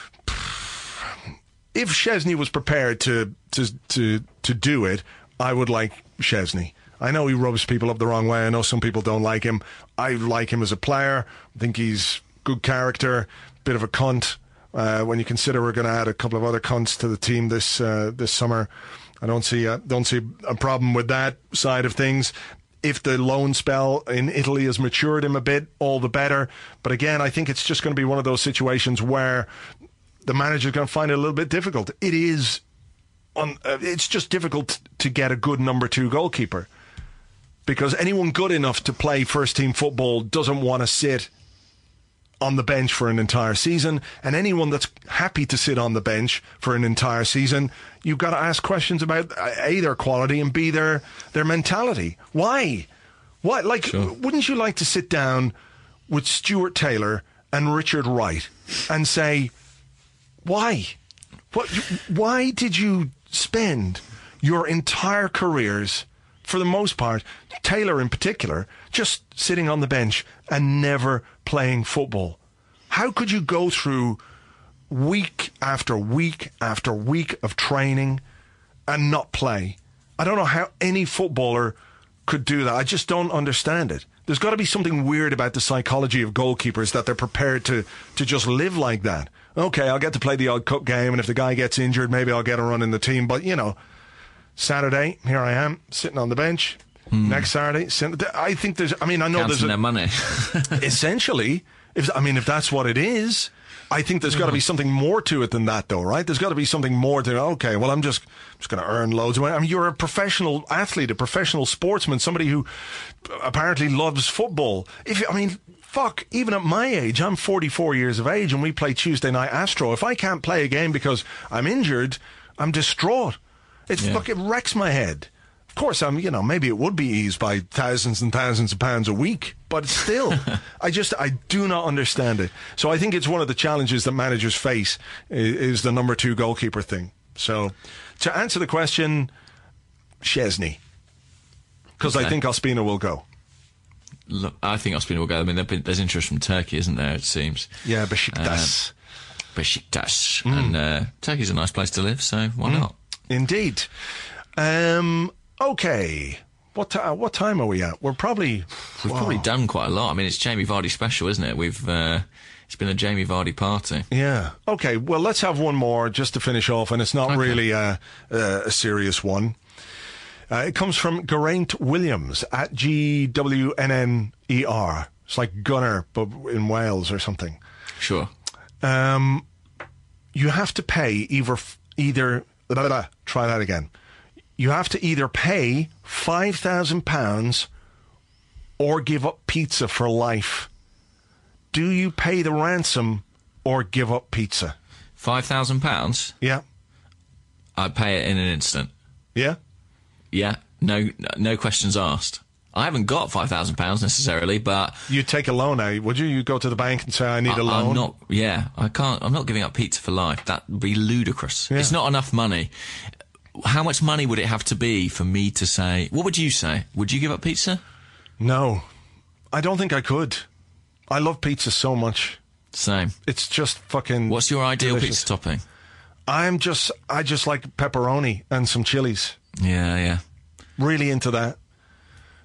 if Szczesny was prepared to, to to to do it, I would like Szczesny. I know he rubs people up the wrong way. I know some people don't like him. I like him as a player. I think he's good character, bit of a cunt. Uh, when you consider we're going to add a couple of other cunts to the team this uh, this summer, I don't see a, don't see a problem with that side of things. If the loan spell in Italy has matured him a bit, all the better. But again, I think it's just going to be one of those situations where the manager's going to find it a little bit difficult. It is, on, uh, it's just difficult to get a good number two goalkeeper, because anyone good enough to play first team football doesn't want to sit on the bench for an entire season, and anyone that's happy to sit on the bench for an entire season, you've got to ask questions about A, their quality, and B, their their mentality. Why? Why? Like, sure. Wouldn't you like to sit down with Stuart Taylor and Richard Wright and say, why? What? Why did you spend your entire careers, for the most part, Taylor in particular, just sitting on the bench and never playing football? How could you go through week after week after week of training and not play? I don't know how any footballer could do that. I just don't understand it. There's got to be something weird about the psychology of goalkeepers that they're prepared to, to just live like that. Okay, I'll get to play the odd cup game, and if the guy gets injured, maybe I'll get a run in the team. But, you know, Saturday, here I am, sitting on the bench. Mm. Next Saturday, sit, I think there's, I mean, I know Counting there's a, their money. essentially, if I mean, if that's what it is, I think there's got to be something more to it than that, though, right? There's got to be something more to, okay, well, I'm just, just going to earn loads of money. I mean, you're a professional athlete, a professional sportsman, somebody who apparently loves football. If I mean, fuck, even at my age, I'm forty-four years of age, and we play Tuesday Night Astro. If I can't play a game because I'm injured, I'm distraught. It's yeah. fuck, it wrecks my head. Of course, I'm, you know, maybe it would be eased by thousands and thousands of pounds a week, but still, I just, I do not understand it. So I think it's one of the challenges that managers face is, is the number two goalkeeper thing. So to answer the question, Szczesny, because okay. I think Ospina will go. Look, I think Ospina will go. I mean, been, there's interest from Turkey, isn't there, it seems? Yeah, Besiktas. Um, Besiktas. Mm. And uh, Turkey's a nice place to live, so why mm. not? Indeed. Um, okay. What t- what time are we at? We're probably... We've wow. probably done quite a lot. I mean, it's Jamie Vardy special, isn't it? We've... Uh, it's been a Jamie Vardy party. Yeah. Okay, well, let's have one more just to finish off, and it's not okay. really a, a, a serious one. Uh, it comes from Geraint Williams at G W N N E R. It's like Gunner, but in Wales or something. Sure. Um, you have to pay either... either blah, blah, blah, try that again. You have to either pay five thousand pounds or give up pizza for life. Do you pay the ransom or give up pizza? five thousand pounds? Yeah. I'd pay it in an instant. Yeah? Yeah. No no questions asked. I haven't got five thousand pounds necessarily, but... You'd take a loan out, would you? You'd go to the bank and say, I need I, a loan? I'm not, yeah, I can't, I'm not giving up pizza for life. That would be ludicrous. Yeah. It's not enough money. How much money would it have to be for me to say... What would you say? Would you give up pizza? No. I don't think I could. I love pizza so much. Same. It's just fucking What's your ideal delicious. pizza topping? I'm just... I just like pepperoni and some chilies. Yeah, yeah. Really into that.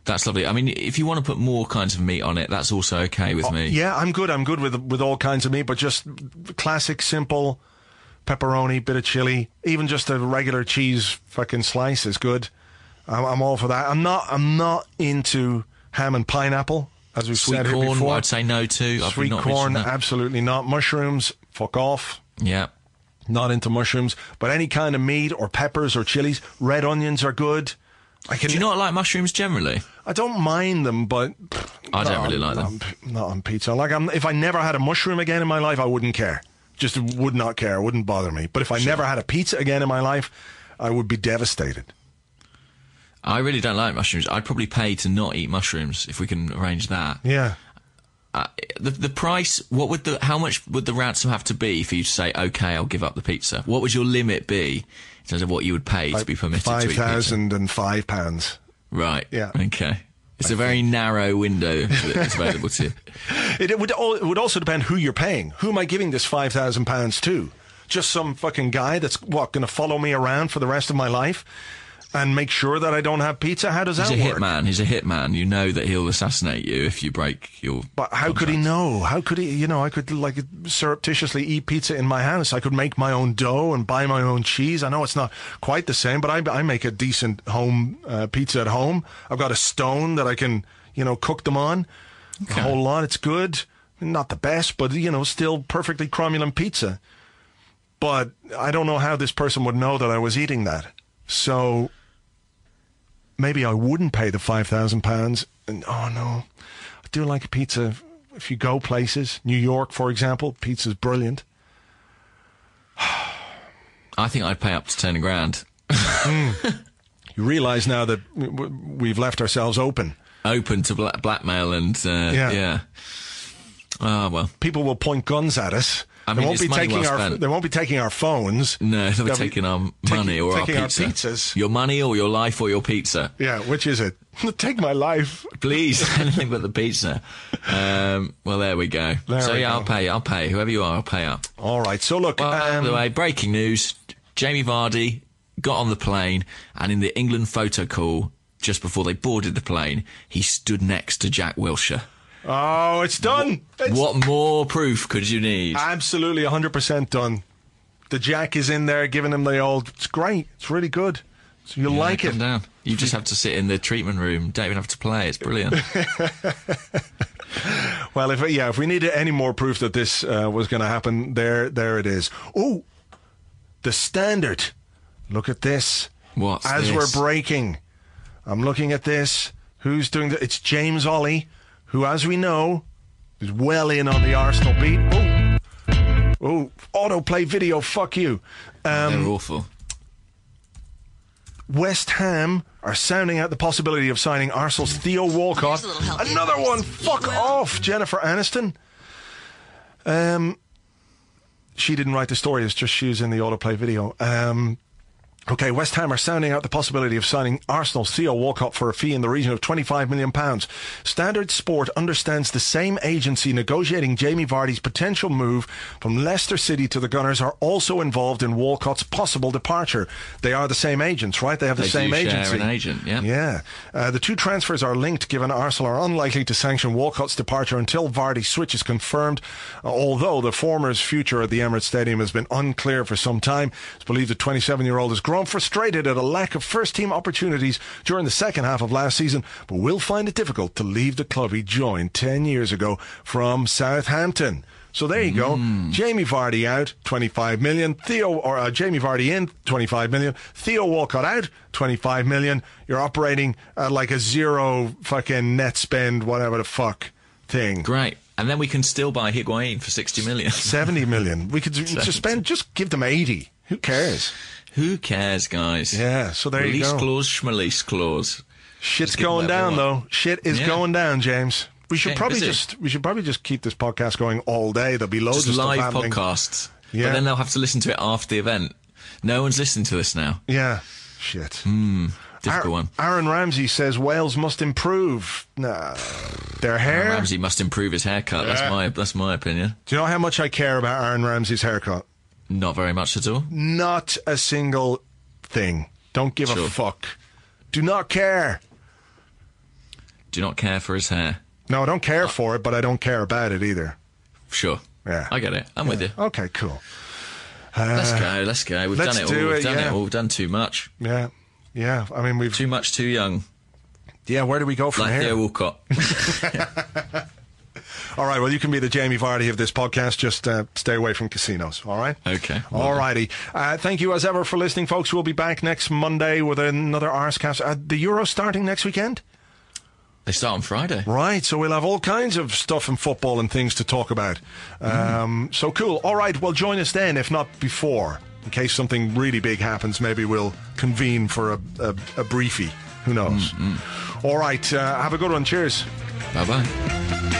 That's lovely. I mean, if you want to put more kinds of meat on it, that's also okay with Oh, me. yeah, I'm good. I'm good with with all kinds of meat, but just classic, simple pepperoni, bit of chili, even just a regular cheese fucking slice is good. I'm, I'm all for that. I'm not. I'm not into ham and pineapple, as we've Sweet said corn, here before. I'd say no to. I've Sweet not corn, mentioned that. absolutely not. Mushrooms, fuck off. Yeah. Not into mushrooms, but any kind of meat or peppers or chilies. Red onions are good. I can. Do you not like mushrooms generally? I don't mind them, but I don't not really like on, them. Not on pizza. Like, I'm, if I never had a mushroom again in my life, I wouldn't care. Just would not care. It wouldn't bother me. But if I Sure. never had a pizza again in my life, I would be devastated. I really don't like mushrooms. I'd probably pay to not eat mushrooms if we can arrange that. Yeah. Uh, the the price. What would the? How much would the ransom have to be for you to say, okay, I'll give up the pizza? What would your limit be in terms of what you would pay to be permitted to eat Five pizza? thousand and five pounds. Right. Yeah. Okay. It's a very narrow window that's available to you. It, it would. al- It would also depend who you're paying. Who am I giving this five thousand pounds to? Just some fucking guy that's what going to follow me around for the rest of my life and make sure that I don't have pizza? How does He's that a work? hitman. He's a hitman. You know that he'll assassinate you if you break your. But how could he know? How could he, you know, I could like surreptitiously eat pizza in my house. I could make my own dough and buy my own cheese. I know it's not quite the same, but I, I make a decent home uh, pizza at home. I've got a stone that I can, you know, cook them on. Okay. A whole lot. It's good. Not the best, but, you know, still perfectly cromulent pizza. But I don't know how this person would know that I was eating that. So maybe I wouldn't pay the five thousand pounds. And oh no, I do like a pizza. If you go places, New York, for example, pizza's brilliant. I think I'd pay up to ten grand. You realise now that w- w- we've left ourselves open. Open to bla- blackmail and uh, Yeah. yeah. Ah, well. People will point guns at us. I they mean, won't it's be money taking well our. spent. They won't be taking our phones. No, they'll be They'll be taking our taking- money or taking our our pizza. pizzas. Your money or your life or your pizza. Yeah, which is it? Take my life. Please, anything but the pizza. Um, well, there we go. There so, we yeah, go. I'll pay. I'll pay. Whoever you are, I'll pay up. All right. So look. Well, by um, the way, breaking news. Jamie Vardy got on the plane, and in the England photo call, just before they boarded the plane, he stood next to Jack Wilshere. oh, it's done. It's What more proof could you need? absolutely one hundred percent done. The Jack is in there giving him the old. It's great. It's really good. So you'll Yeah, like come it. down. You just have to sit in the treatment room. Don't even have to play. It's brilliant. Well, if yeah, if we needed any more proof that this uh, was going to happen, there, there it is. Oh, the Standard. Look at this. What's As this? we're breaking, I'm looking at this. Who's doing the? It's James Ollie, who, as we know, is well in on the Arsenal beat. Oh, oh, autoplay video. Fuck you. Um, They're awful. West Ham are sounding out the possibility of signing Arsenal's Theo Walcott. Another one. Fuck off, Jennifer Aniston. Um, she didn't write the story. It's just she was in the autoplay video. Um, okay, West Ham are sounding out the possibility of signing Arsenal's Theo Walcott for a fee in the region of twenty-five million pounds. Standard Sport understands the same agency negotiating Jamie Vardy's potential move from Leicester City to the Gunners are also involved in Walcott's possible departure. They are the same agents, right? They have the They same do share agency. an agent, yeah. Yeah. Uh, the two transfers are linked, given Arsenal are unlikely to sanction Walcott's departure until Vardy's switch is confirmed, uh, although the former's future at the Emirates Stadium has been unclear for some time. It's believed the twenty-seven-year-old has grown frustrated at a lack of first-team opportunities during the second half of last season, but will find it difficult to leave the club he joined ten years ago from Southampton. So there you go. Jamie Vardy out, twenty-five million. Theo, or uh, Jamie Vardy in, twenty-five million. Theo Walcott out, twenty-five million. You're operating at like a zero fucking net spend, whatever the fuck thing. Great. And then we can still buy Higuain for sixty million. seventy million. We could just spend, just give them eighty. Who cares? Who cares, guys? Yeah, so there you Release go. clause, schmalease clause. Shit's Just give them going down, whatever they though. Shit is Yeah. going down, James. We should Getting probably busy. just we should probably just keep this podcast going all day. There'll be loads Just of stuff live happening. podcasts. Yeah. But then they'll have to listen to it after the event. No one's listening to this now. Yeah. Shit. Hmm. Difficult Ar- one. Aaron Ramsey says Wales must improve. Nah, their hair. Ramsey must improve his haircut. Yeah. That's my that's my opinion. Do you know how much I care about Aaron Ramsey's haircut? Not very much at all. Not a single thing. Don't give Sure. a fuck. Do not care. do not care for his hair. No, I don't care for it, but I don't care about it either. Sure. Yeah. I get it. I'm yeah. with you. Okay, cool. Uh, let's go, let's go. We've let's done it do all. We've it, done yeah. it all. We've done too much. Yeah. Yeah. I mean, we've... Too much, too young. Yeah, where do we go from like here? Like Theo Walcott. All right, well, you can be the Jamie Vardy of this podcast. Just uh, stay away from casinos, all right? Okay. All righty. Uh, thank you as ever for listening, folks. We'll be back next Monday with another Arscast. Uh, the Euro starting next weekend? They start on Friday. Right, so we'll have all kinds of stuff in football and things to talk about. Um, mm. So cool. All right, well, join us then, if not before. In case something really big happens, maybe we'll convene for a, a, a briefie. Who knows? Mm-hmm. All right, uh, have a good one. Cheers. Bye-bye.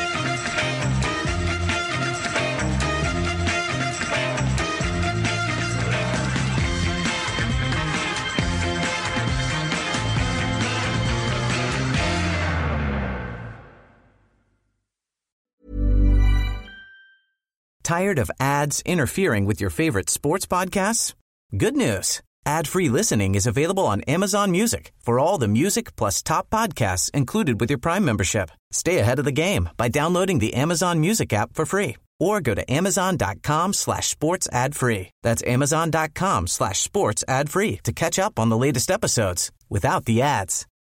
Tired of ads interfering with your favorite sports podcasts? Good news. Ad-free listening is available on Amazon Music for all the music plus top podcasts included with your Prime membership. Stay ahead of the game by downloading the Amazon Music app for free or go to amazon.com slash sports ad free. That's amazon.com slash sports ad free to catch up on the latest episodes without the ads.